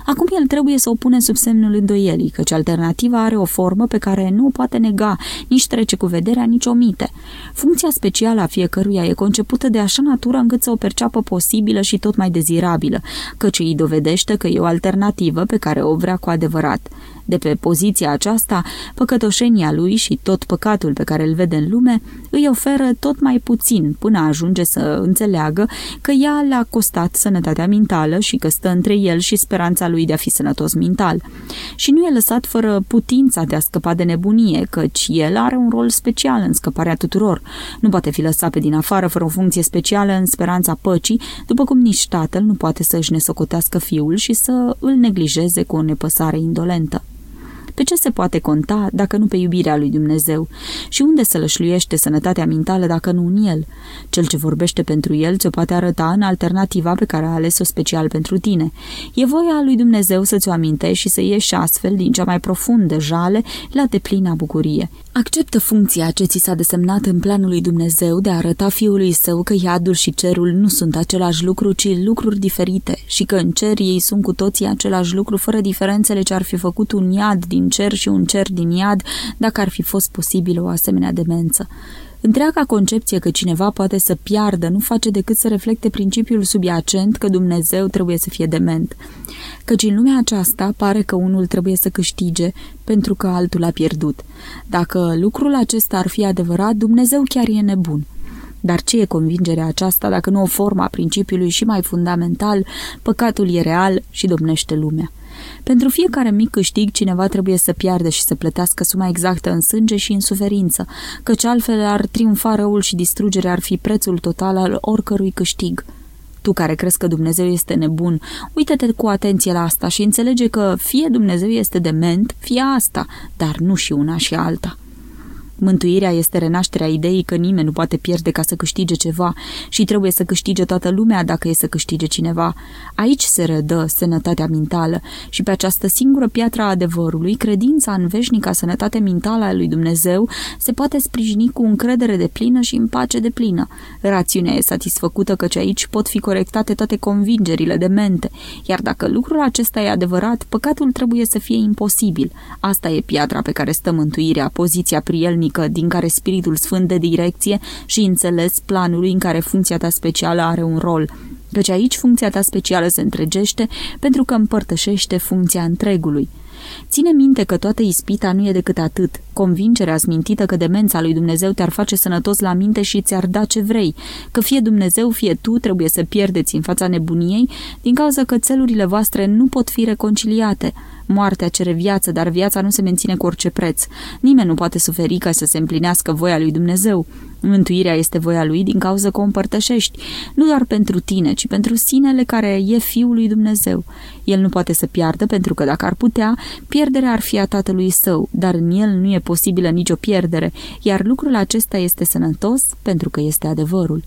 Acum el trebuie să o pune sub semnul îndoielii, căci alternativa are o formă pe care nu o poate nega, nici trece cu vederea, nici omite. Funcția specială a fiecăruia e concepută de așa natură încât să o perceapă posibilă și tot mai dezirabilă, căci îi dovedește că e o alternativă pe care o vrea cu adevărat. De pe poziția aceasta, păcătoșenia lui și tot păcatul pe care îl vede în lume îi oferă tot mai puțin până ajunge să înțeleagă că ea l-a costat sănătatea mentală și că stă între el și speranța lui de a fi sănătos mental. Și nu e lăsat fără putința de a scăpa de nebunie, căci el are un rol special în scăparea tuturor. Nu poate fi lăsat pe din afară fără o funcție specială în speranța păcii, după cum nici tatăl nu poate să își nesocotească fiul și să îl neglijeze cu o nepăsare indolentă. Pe ce se poate conta dacă nu pe iubirea lui Dumnezeu? Și unde se lășluiește sănătatea mentală dacă nu în el? Cel ce vorbește pentru el ți-o poate arăta în alternativa pe care a ales-o special pentru tine. E voia lui Dumnezeu să ți-o amintești și să ieși astfel din cea mai profundă jale la deplina bucurie. Acceptă funcția ce ți s-a desemnat în planul lui Dumnezeu de a arăta fiului său că iadul și cerul nu sunt același lucru, ci lucruri diferite și că în cer ei sunt cu toții același lucru fără diferențele ce ar fi făcut un iad din cer și un cer din iad dacă ar fi fost posibilă o asemenea demență. Întreaga concepție că cineva poate să piardă nu face decât să reflecte principiul subiacent că Dumnezeu trebuie să fie dement. Căci în lumea aceasta pare că unul trebuie să câștige pentru că altul a pierdut. Dacă lucrul acesta ar fi adevărat, Dumnezeu chiar e nebun. Dar ce e convingerea aceasta dacă nu o formă a principiului și mai fundamental, păcatul e real și domnește lumea? Pentru fiecare mic câștig, cineva trebuie să piardă și să plătească suma exactă în sânge și în suferință, căci altfel ar triumfa răul și distrugerea ar fi prețul total al oricărui câștig. Tu care crezi că Dumnezeu este nebun, uită-te cu atenție la asta și înțelege că fie Dumnezeu este dement, fie asta, dar nu și una și alta. Mântuirea este renașterea ideii că nimeni nu poate pierde ca să câștige ceva și trebuie să câștige toată lumea dacă e să câștige cineva. Aici se rădă sănătatea mentală și pe această singură piatră a adevărului, credința în veșnica sănătate mentală a lui Dumnezeu se poate sprijini cu încredere deplină și în pace deplină. Rațiunea e satisfăcută căci aici pot fi corectate toate convingerile demente, iar dacă lucrul acesta e adevărat, păcatul trebuie să fie imposibil. Asta e piatra pe care stă mântuirea, poziția prielnică din care Spiritul Sfânt de direcție și înțeles planului în care funcția ta specială are un rol, căci aici funcția ta specială se întregește pentru că împărtășește funcția întregului. Ține minte că toată ispita nu e decât atât, convingerea smintită că demența lui Dumnezeu te-ar face sănătos la minte și ți-ar da ce vrei, că fie Dumnezeu, fie tu trebuie să pierdeți în fața nebuniei din cauza că țelurile voastre nu pot fi reconciliate. Moartea cere viață, dar viața nu se menține cu orice preț. Nimeni nu poate suferi ca să se împlinească voia lui Dumnezeu. Mântuirea este voia lui din cauza că o împărtășești, nu doar pentru tine, ci pentru sinele care e Fiul lui Dumnezeu. El nu poate să piardă pentru că dacă ar putea, pierderea ar fi a tatălui său, dar în el nu e posibilă nicio pierdere, iar lucrul acesta este sănătos pentru că este adevărul.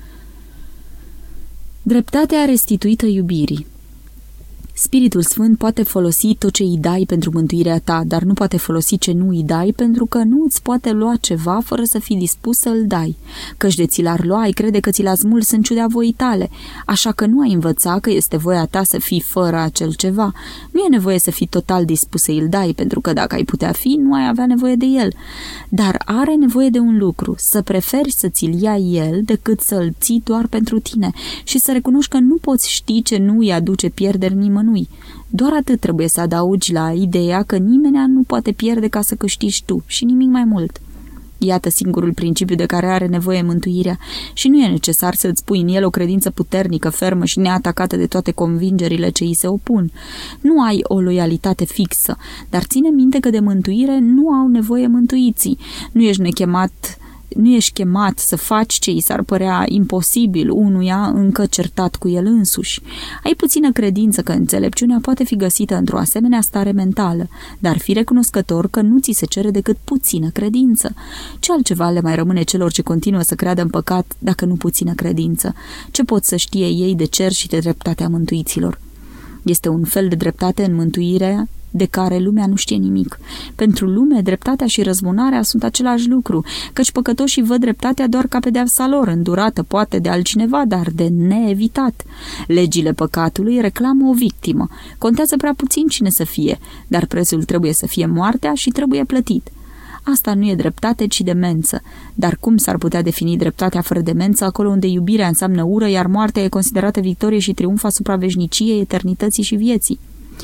Dreptatea restituită iubirii. Spiritul Sfânt poate folosi tot ce îi dai pentru mântuirea ta, dar nu poate folosi ce nu îi dai pentru că nu îți poate lua ceva fără să fii dispus să-l dai. Căci de ți l-ar lua, ai crede că ți l-a smuls în ciuda voii tale, așa că nu ai învăța că este voia ta să fii fără acel ceva. Nu e nevoie să fii total dispus să îl dai, pentru că dacă ai putea fi, nu ai avea nevoie de el. Dar are nevoie de un lucru, să preferi să ți-l ia el decât să-l ții doar pentru tine și să recunoști că nu poți ști ce nu îi aduce pierderi nimănui. Doar atât trebuie să adaugi la ideea că nimeni nu poate pierde ca să câștigi tu și nimic mai mult. Iată singurul principiu de care are nevoie mântuirea și nu e necesar să-ți pui în el o credință puternică, fermă și neatacată de toate convingerile ce îi se opun. Nu ai o loialitate fixă, dar ține minte că de mântuire nu au nevoie mântuiții. Nu ești nechemat Nu ești chemat să faci ce i s-ar părea imposibil unuia încă certat cu el însuși. Ai puțină credință că înțelepciunea poate fi găsită într-o asemenea stare mentală, dar fi recunoscător că nu ți se cere decât puțină credință. Ce altceva le mai rămâne celor ce continuă să creadă în păcat dacă nu puțină credință? Ce pot să știe ei de cer și de dreptatea mântuiților? Este un fel de dreptate în mântuire de care lumea nu știe nimic. Pentru lume, dreptatea și răzbunarea sunt același lucru, căci păcătoșii văd dreptatea doar ca pedeapsa lor, îndurată poate de altcineva, dar de neevitat. Legile păcatului reclamă o victimă. Contează prea puțin cine să fie, dar prețul trebuie să fie moartea și trebuie plătit. Asta nu e dreptate, ci demență. Dar cum s-ar putea defini dreptatea fără demență acolo unde iubirea înseamnă ură, iar moartea e considerată victorie și triumf asupra veșniciei, eternității și vieții?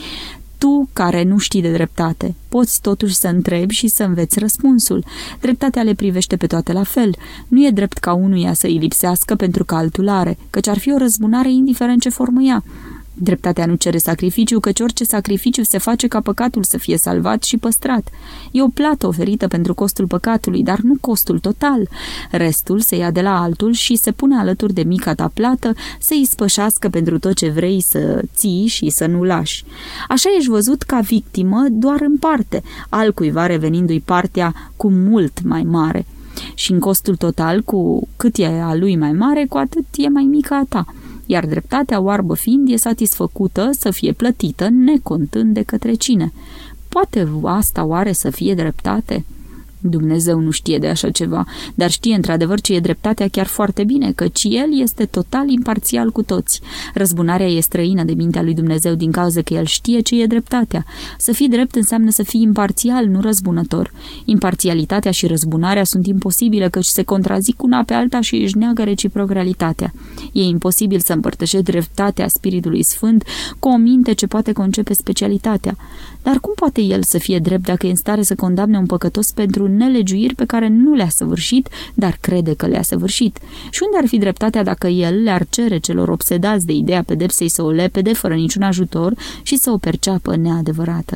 Tu, care nu știi de dreptate, poți totuși să întrebi și să înveți răspunsul. Dreptatea le privește pe toate la fel. Nu e drept ca unuia să îi lipsească pentru că altul are, căci ar fi o răzbunare indiferent ce formă ea. Dreptatea nu cere sacrificiu, căci orice sacrificiu se face ca păcatul să fie salvat și păstrat. E o plată oferită pentru costul păcatului, dar nu costul total. Restul se ia de la altul și se pune alături de mica ta plată să îi spășească pentru tot ce vrei să ții și să nu lași. Așa ești văzut ca victimă doar în parte, altcuiva revenindu-i partea cu mult mai mare. Și în costul total, cu cât e a lui mai mare, cu atât e mai mică a ta. Iar dreptatea oarbă fiind e satisfăcută să fie plătită, necontând de către cine. Poate asta oare să fie dreptate? Dumnezeu nu știe de așa ceva, dar știe într-adevăr ce e dreptatea chiar foarte bine, căci El este total imparțial cu toți. Răzbunarea e străină de mintea lui Dumnezeu din cauza că El știe ce e dreptatea. Să fii drept înseamnă să fii imparțial, nu răzbunător. Imparțialitatea și răzbunarea sunt imposibile, căci se contrazic una pe alta și își neagă reciproc realitatea. E imposibil să împărtășești dreptatea Spiritului Sfânt cu o minte ce poate concepe specialitatea. Dar cum poate El să fie drept dacă e în stare să condamne un păcătos pentru nelegiuiri pe care nu le-a săvârșit, dar crede că le-a săvârșit? Și unde ar fi dreptatea dacă El le-ar cere celor obsedați de ideea pedepsei să o lepede fără niciun ajutor și să o perceapă neadevărată?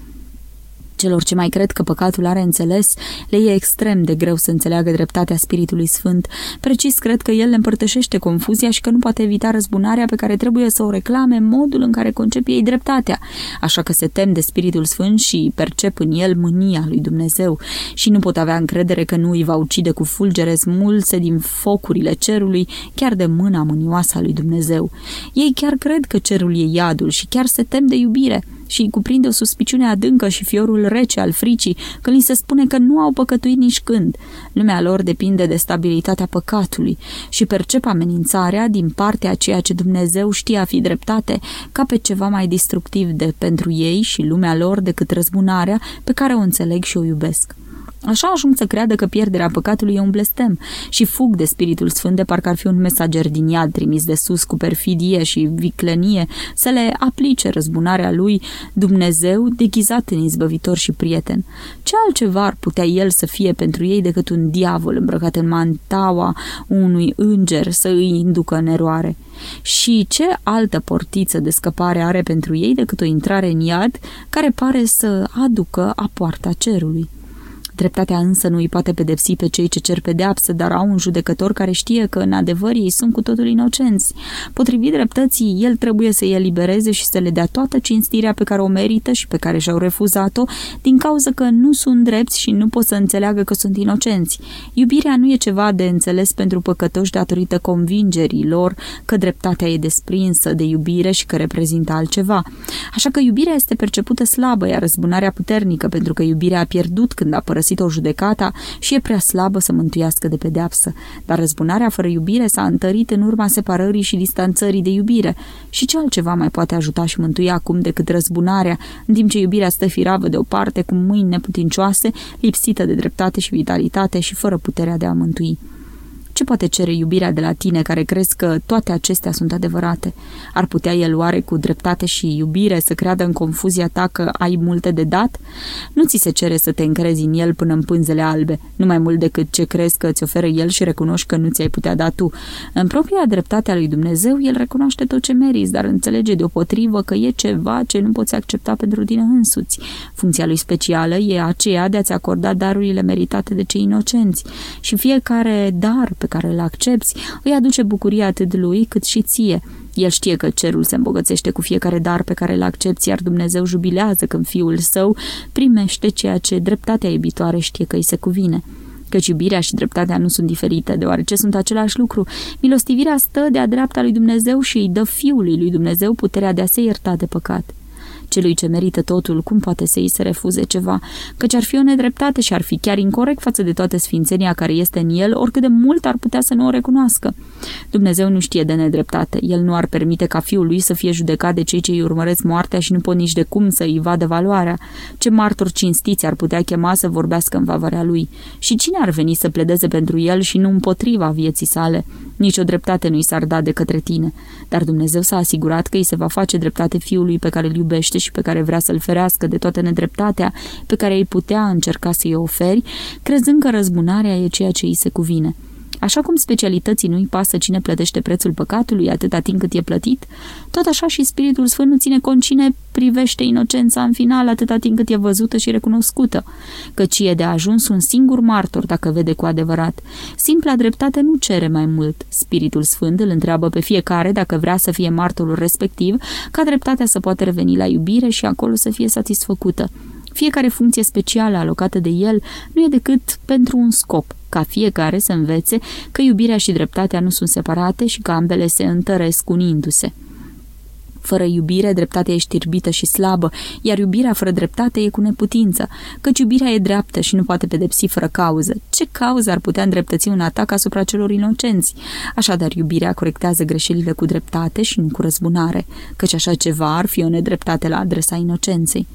Celor ce mai cred că păcatul are înțeles, le e extrem de greu să înțeleagă dreptatea Spiritului Sfânt. Precis cred că El le împărtășește confuzia și că nu poate evita răzbunarea pe care trebuie să o reclame modul în care concep ei dreptatea. Așa că se tem de Spiritul Sfânt și percep în El mânia lui Dumnezeu și nu pot avea încredere că nu îi va ucide cu fulgere smulse din focurile cerului, chiar de mâna mânioasă a lui Dumnezeu. Ei chiar cred că cerul e iadul și chiar se tem de iubire și îi cuprinde o suspiciune adâncă și fiorul rece al fricii când li se spune că nu au păcătuit nici când. Lumea lor depinde de stabilitatea păcatului și percep amenințarea din partea a ceea ce Dumnezeu știe a fi dreptate ca pe ceva mai destructiv de pentru ei și lumea lor decât răzbunarea pe care o înțeleg și o iubesc. Așa ajung să creadă că pierderea păcatului e un blestem și fug de Spiritul Sfânt de parcă ar fi un mesager din iad trimis de sus cu perfidie și viclenie să le aplice răzbunarea lui Dumnezeu deghizat în izbăvitor și prieten. Ce altceva ar putea El să fie pentru ei decât un diavol îmbrăcat în mantaua unui înger să îi inducă în eroare? Și ce altă portiță de scăpare are pentru ei decât o intrare în iad care pare să aducă a poarta cerului? Dreptatea însă nu îi poate pedepsi pe cei ce cer pedeapsă, dar au un judecător care știe că în adevăr ei sunt cu totul inocenți. Potrivit dreptății, El trebuie să îi elibereze și să le dea toată cinstirea pe care o merită și pe care și-au refuzat-o, din cauza că nu sunt drepți și nu pot să înțeleagă că sunt inocenți. Iubirea nu e ceva de înțeles pentru păcătoși datorită convingerii lor că dreptatea e desprinsă de iubire și că reprezintă altceva. Așa că iubirea este percepută slabă, iar răzbunarea puternică, pentru că iubirea a pierdut când a părăsit o judecata și e prea slabă să mântuiască de pedeapsă. Dar răzbunarea fără iubire s-a întărit în urma separării și distanțării de iubire. Și ce altceva mai poate ajuta și mântui acum decât răzbunarea, în timp ce iubirea stă firavă deoparte cu mâini neputincioase, lipsită de dreptate și vitalitate și fără puterea de a mântui? Ce poate cere iubirea de la tine care crezi că toate acestea sunt adevărate? Ar putea El oare cu dreptate și iubire să creadă în confuzia ta că ai multe de dat? Nu ți se cere să te încrezi în El până în pânzele albe, nu mai mult decât ce crezi că îți oferă El și recunoști că nu ți-ai putea da tu. În propria dreptate a lui Dumnezeu, El recunoaște tot ce meriți, dar înțelege deopotrivă că e ceva ce nu poți accepta pentru tine însuți. Funcția lui specială e aceea de a-ți acorda darurile meritate de cei inocenți și fiecare dar pe care îl accepți îi aduce bucurie atât lui cât și ție. El știe că cerul se îmbogățește cu fiecare dar pe care îl accepți, iar Dumnezeu jubilează când Fiul Său primește ceea ce dreptatea iubitoare știe că îi se cuvine. Căci iubirea și dreptatea nu sunt diferite, deoarece sunt același lucru. Milostivirea stă de-a dreapta lui Dumnezeu și îi dă Fiului lui Dumnezeu puterea de a se ierta de păcat. Celui ce merită totul, cum poate să îi se refuze ceva? Căci ar fi o nedreptate și ar fi chiar incorect față de toată sfințenia care este în el, oricât de mult ar putea să nu o recunoască. Dumnezeu nu știe de nedreptate. El nu ar permite ca fiul lui să fie judecat de cei ce îi urmăresc moartea și nu pot nici de cum să îi vadă valoarea. Ce martori cinstiți ar putea chema să vorbească în favoarea lui? Și cine ar veni să pledeze pentru el și nu împotriva vieții sale? Nici o dreptate nu i s-ar da de către tine. Dar Dumnezeu s-a asigurat că îi se va face dreptate fiului pe care îl iubește și pe care vrea să-l ferească de toată nedreptatea pe care îi putea încerca să-i oferi, crezând că răzbunarea e ceea ce îi se cuvine. Așa cum specialității nu-i pasă cine plătește prețul păcatului atâta timp cât e plătit, tot așa și Spiritul Sfânt nu ține cont cine privește inocența în final atâta timp cât e văzută și recunoscută, căci e de ajuns un singur martor dacă vede cu adevărat. Simpla dreptate nu cere mai mult. Spiritul Sfânt îl întreabă pe fiecare dacă vrea să fie martorul respectiv, ca dreptatea să poată reveni la iubire și acolo să fie satisfăcută. Fiecare funcție specială alocată de el nu e decât pentru un scop, ca fiecare să învețe că iubirea și dreptatea nu sunt separate și că ambele se întăresc unindu-se. Fără iubire, dreptatea e știrbită și slabă, iar iubirea fără dreptate e cu neputință, căci iubirea e dreaptă și nu poate pedepsi fără cauză. Ce cauză ar putea îndreptăți un atac asupra celor inocenți? Așadar, iubirea corectează greșelile cu dreptate și nu cu răzbunare, căci așa ceva ar fi o nedreptate la adresa inocenței.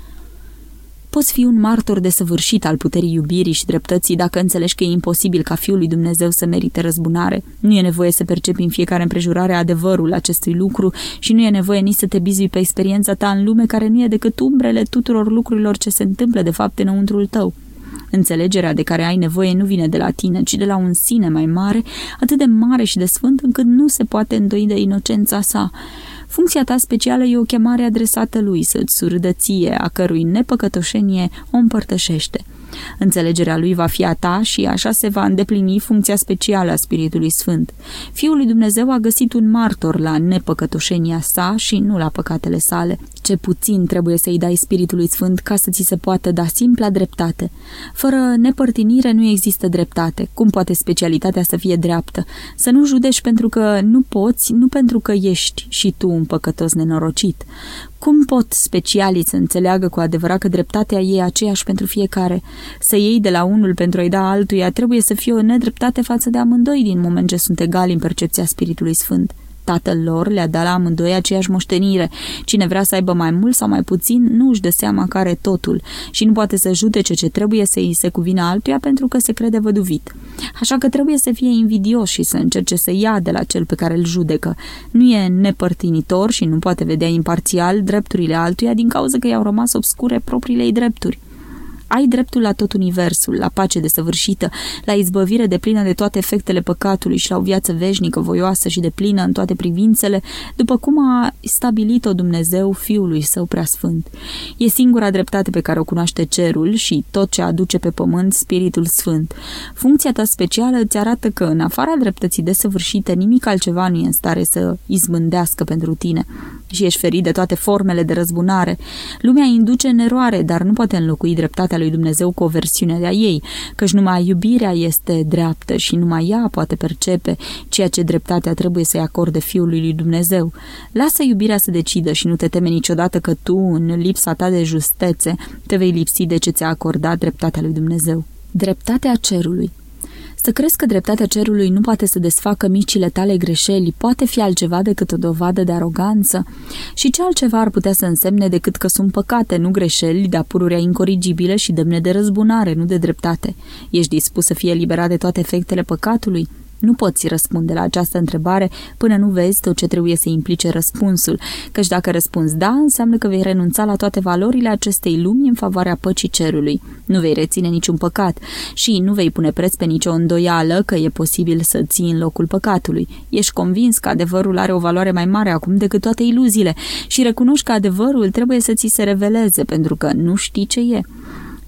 Poți fi un martor desăvârșit al puterii iubirii și dreptății dacă înțelegi că e imposibil ca Fiul lui Dumnezeu să merite răzbunare. Nu e nevoie să percepi în fiecare împrejurare adevărul acestui lucru și nu e nevoie nici să te bizui pe experiența ta în lume care nu e decât umbrele tuturor lucrurilor ce se întâmplă de fapt înăuntrul tău. Înțelegerea de care ai nevoie nu vine de la tine, ci de la un sine mai mare, atât de mare și de sfânt încât nu se poate îndoi de inocența sa. Funcția ta specială e o chemare adresată lui să-ți surâdă ție, a cărui nepăcătoșenie o împărtășește. Înțelegerea lui va fi a ta și așa se va îndeplini funcția specială a Spiritului Sfânt. Fiul lui Dumnezeu a găsit un martor la nepăcătoșenia sa și nu la păcatele sale. Ce puțin trebuie să-i dai Spiritului Sfânt ca să ți se poată da simpla dreptate. Fără nepărtinire nu există dreptate. Cum poate specialitatea să fie dreaptă? Să nu judești pentru că nu poți, nu pentru că ești și tu un păcătos nenorocit. Cum pot specialii să înțeleagă cu adevărat că dreptatea e aceeași pentru fiecare? Să iei de la unul pentru a-i da altuia trebuie să fie o nedreptate față de amândoi din moment ce sunt egali în percepția Spiritului Sfânt. Tatăl lor le-a dat la amândoi aceeași moștenire. Cine vrea să aibă mai mult sau mai puțin nu își dă seama că are totul și nu poate să judece ce trebuie să îi se cuvină altuia pentru că se crede văduvit. Așa că trebuie să fie invidios și să încerce să ia de la cel pe care îl judecă. Nu e nepărtinitor și nu poate vedea imparțial drepturile altuia din cauza că i-au rămas obscure propriile ei drepturi. Ai dreptul la tot universul, la pace desăvârșită, la izbăvire deplină de toate efectele păcatului și la o viață veșnică, voioasă și deplină în toate privințele, după cum a stabilit-o Dumnezeu Fiului Său preasfânt. E singura dreptate pe care o cunoaște cerul și tot ce aduce pe pământ Spiritul Sfânt. Funcția ta specială îți arată că, în afara dreptății desăvârșite, nimic altceva nu e în stare să izbândească pentru tine și ești ferit de toate formele de răzbunare. Lumea induce în eroare, dar nu poate înlocui dreptatea lui Dumnezeu cu o versiune de-a ei, căci numai iubirea este dreaptă și numai ea poate percepe ceea ce dreptatea trebuie să-i acorde Fiului lui Dumnezeu. Lasă iubirea să decidă și nu te teme niciodată că tu, în lipsa ta de justețe, te vei lipsi de ce ți-a acordat dreptatea lui Dumnezeu. Dreptatea cerului. Să crezi că dreptatea cerului nu poate să desfacă micile tale greșeli poate fi altceva decât o dovadă de aroganță? Și ce altceva ar putea să însemne decât că sunt păcate, nu greșeli, de-a pururea incorigibile și demne de răzbunare, nu de dreptate? Ești dispus să fie eliberat de toate efectele păcatului? Nu poți răspunde la această întrebare până nu vezi tot ce trebuie să implice răspunsul, căci dacă răspunzi da, înseamnă că vei renunța la toate valorile acestei lumi în favoarea păcii cerului. Nu vei reține niciun păcat și nu vei pune preț pe nicio îndoială că e posibil să ții în locul păcatului. Ești convins că adevărul are o valoare mai mare acum decât toate iluziile și recunoști că adevărul trebuie să ți se reveleze pentru că nu știi ce e.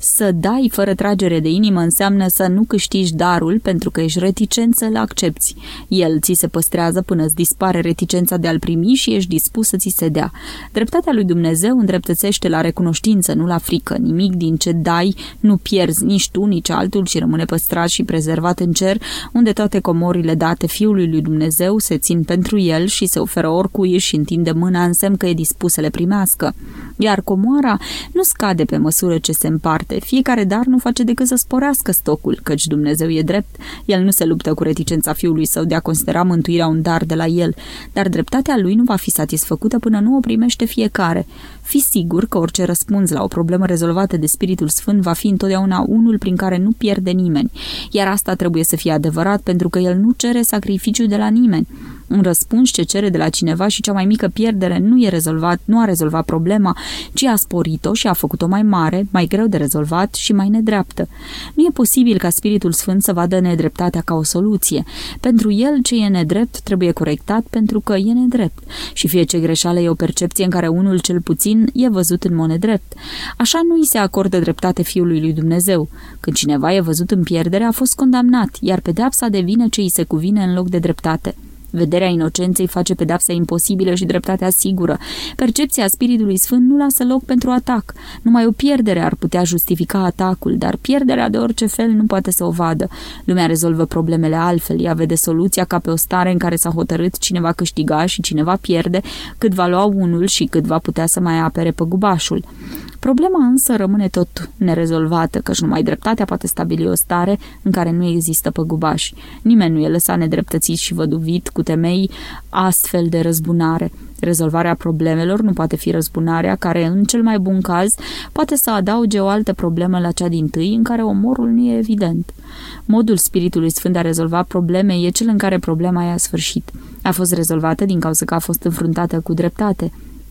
Să dai fără tragere de inimă înseamnă să nu câștigi darul pentru că ești reticent să-l accepți. El ți se păstrează până îți dispare reticența de a-l primi și ești dispus să ți se dea. Dreptatea lui Dumnezeu îndreptățește la recunoștință, nu la frică. Nimic din ce dai nu pierzi nici tu, nici altul, ci rămâne păstrat și prezervat în cer, unde toate comorile date Fiului lui Dumnezeu se țin pentru el și se oferă oricui și întinde mâna în semn că e dispus să le primească. Iar comoara nu scade pe măsură ce se împarte. Fiecare dar nu face decât să sporească stocul, căci Dumnezeu e drept. El nu se luptă cu reticența Fiului Său de a considera mântuirea un dar de la El, dar dreptatea Lui nu va fi satisfăcută până nu o primește fiecare. Fii sigur că orice răspuns la o problemă rezolvată de Spiritul Sfânt va fi întotdeauna unul prin care nu pierde nimeni, iar asta trebuie să fie adevărat pentru că El nu cere sacrificiu de la nimeni. Un răspuns ce cere de la cineva și cea mai mică pierdere nu e rezolvat, nu a rezolvat problema, ci a sporit-o și a făcut-o mai mare, mai greu de rezolvat și mai nedreaptă. Nu e posibil ca Spiritul Sfânt să vadă nedreptatea ca o soluție. Pentru el ce e nedrept trebuie corectat pentru că e nedrept. Și fie ce greșeală e o percepție în care unul cel puțin e văzut în mod nedrept. Așa nu îi se acordă dreptate Fiului lui Dumnezeu. Când cineva e văzut în pierdere, a fost condamnat, iar pedeapsa devine ce îi se cuvine în loc de dreptate. Vederea inocenței face pedeapsa imposibilă și dreptatea sigură. Percepția Spiritului Sfânt nu lasă loc pentru atac. Numai o pierdere ar putea justifica atacul, dar pierderea de orice fel nu poate să o vadă. Lumea rezolvă problemele altfel, ea vede soluția ca pe o stare în care s-a hotărât cine va câștiga și cine va pierde, cât va lua unul și cât va putea să mai apere păgubașul. Problema însă rămâne tot nerezolvată, căci numai dreptatea poate stabili o stare în care nu există păgubași. Nimeni nu e lăsat nedreptățit și văduvit cu temei astfel de răzbunare. Rezolvarea problemelor nu poate fi răzbunarea, care, în cel mai bun caz, poate să adauge o altă problemă la cea dintâi, în care omorul nu e evident. Modul Spiritului Sfânt de a rezolva probleme e cel în care problema i-a sfârșit. A fost rezolvată din cauza că a fost înfruntată cu dreptate.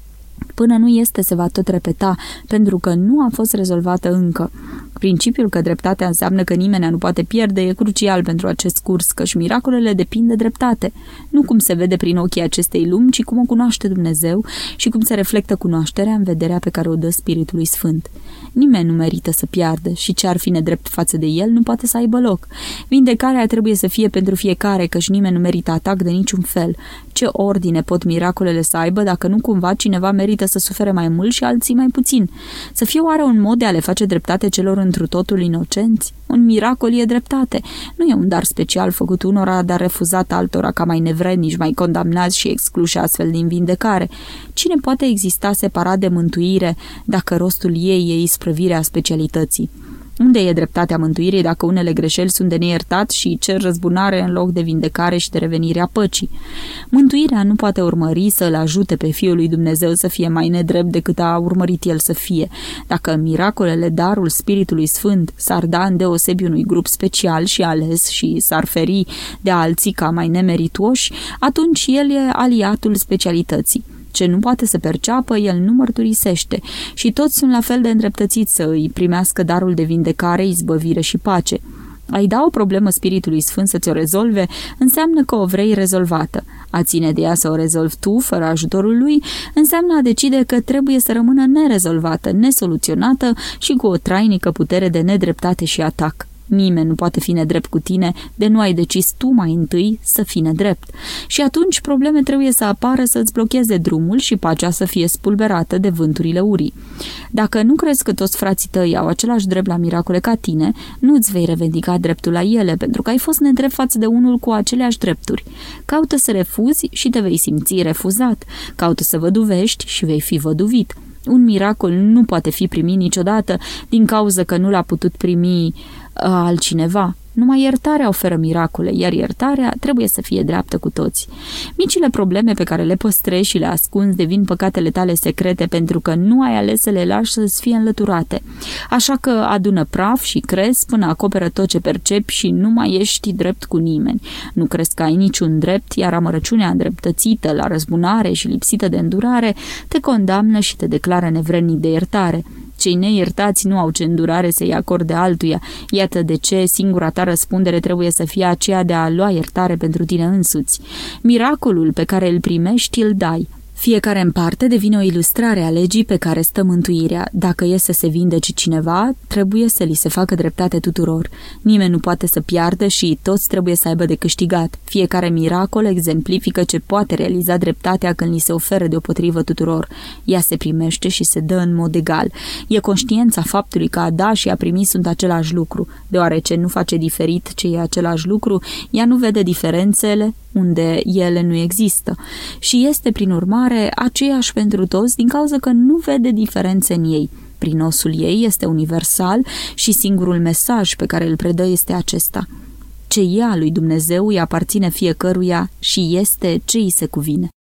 Până nu este, se va tot repeta, pentru că nu a fost rezolvată încă. Principiul că dreptatea înseamnă că nimeni nu poate pierde e crucial pentru acest curs, căci miracolele depind de dreptate. Nu cum se vede prin ochii acestei lumi, ci cum o cunoaște Dumnezeu și cum se reflectă cunoașterea în vederea pe care o dă Spiritului Sfânt. Nimeni nu merită să piardă și ce ar fi nedrept față de el nu poate să aibă loc. Vindecarea trebuie să fie pentru fiecare, căci nimeni nu merită atac de niciun fel. Ce ordine pot miracolele să aibă dacă nu cumva cineva merită să sufere mai mult și alții mai puțin? Să fie oare un mod de a le face dreptate celor întru totul inocenți? Un miracol e dreptate. Nu e un dar special făcut unora, dar refuzat altora ca mai nevrednici, mai condamnați și excluși astfel din vindecare. Cine poate exista separat de mântuire dacă rostul ei e isprăvirea specialității? Unde e dreptatea mântuirii dacă unele greșeli sunt de neiertat și cer răzbunare în loc de vindecare și de revenirea păcii? Mântuirea nu poate urmări să-l ajute pe Fiul lui Dumnezeu să fie mai nedrept decât a urmărit el să fie. Dacă miracolele, darul Spiritului Sfânt, s-ar da îndeosebi unui grup special și ales și s-ar feri de alții ca mai nemeritoși, atunci el e aliatul specialității. Ce nu poate să perceapă, el nu mărturisește și toți sunt la fel de îndreptățiți să îi primească darul de vindecare, izbăvire și pace. A-i da o problemă Spiritului Sfânt să ți-o rezolve înseamnă că o vrei rezolvată. A ține de ea să o rezolvi tu, fără ajutorul lui, înseamnă a decide că trebuie să rămână nerezolvată, nesoluționată și cu o trainică putere de nedreptate și atac. Nimeni nu poate fi nedrept cu tine de nu ai decis tu mai întâi să fii nedrept. Și atunci probleme trebuie să apară să-ți blocheze drumul și pacea să fie spulberată de vânturile urii. Dacă nu crezi că toți frații tăi au același drept la miracole ca tine, nu îți vei revendica dreptul la ele, pentru că ai fost nedrept față de unul cu aceleași drepturi. Caută să refuzi și te vei simți refuzat. Caută să văduvești și vei fi văduvit. Un miracol nu poate fi primit niciodată din cauza că nu l-a putut primi altcineva. Numai iertarea oferă miracole, iar iertarea trebuie să fie dreaptă cu toți. Micile probleme pe care le păstrezi și le ascunzi devin păcatele tale secrete pentru că nu ai ales să le lași să-ți fie înlăturate. Așa că adună praf și crezi până acoperă tot ce percepi și nu mai ești drept cu nimeni. Nu crezi că ai niciun drept, iar amărăciunea îndreptățită la răzbunare și lipsită de îndurare te condamnă și te declară nevrednic de iertare. Cei neiertați nu au ce îndurare să-i acorde altuia. Iată de ce singura ta răspundere trebuie să fie aceea de a lua iertare pentru tine însuți. Miracolul pe care îl primești îl dai. Fiecare în parte devine o ilustrare a legii pe care stă mântuirea. Dacă e să se vindece cineva, trebuie să li se facă dreptate tuturor. Nimeni nu poate să piardă și toți trebuie să aibă de câștigat. Fiecare miracol exemplifică ce poate realiza dreptatea când li se oferă deopotrivă tuturor. Ea se primește și se dă în mod egal. E conștiința faptului că a da și a primi sunt același lucru. Deoarece nu face diferit ce e același lucru, ea nu vede diferențele unde ele nu există și este, prin urmare, aceeași pentru toți din cauza că nu vede diferențe în ei. Prinosul ei este universal și singurul mesaj pe care îl predă este acesta. Ce e a lui Dumnezeu îi aparține fiecăruia și este ce îi se cuvine.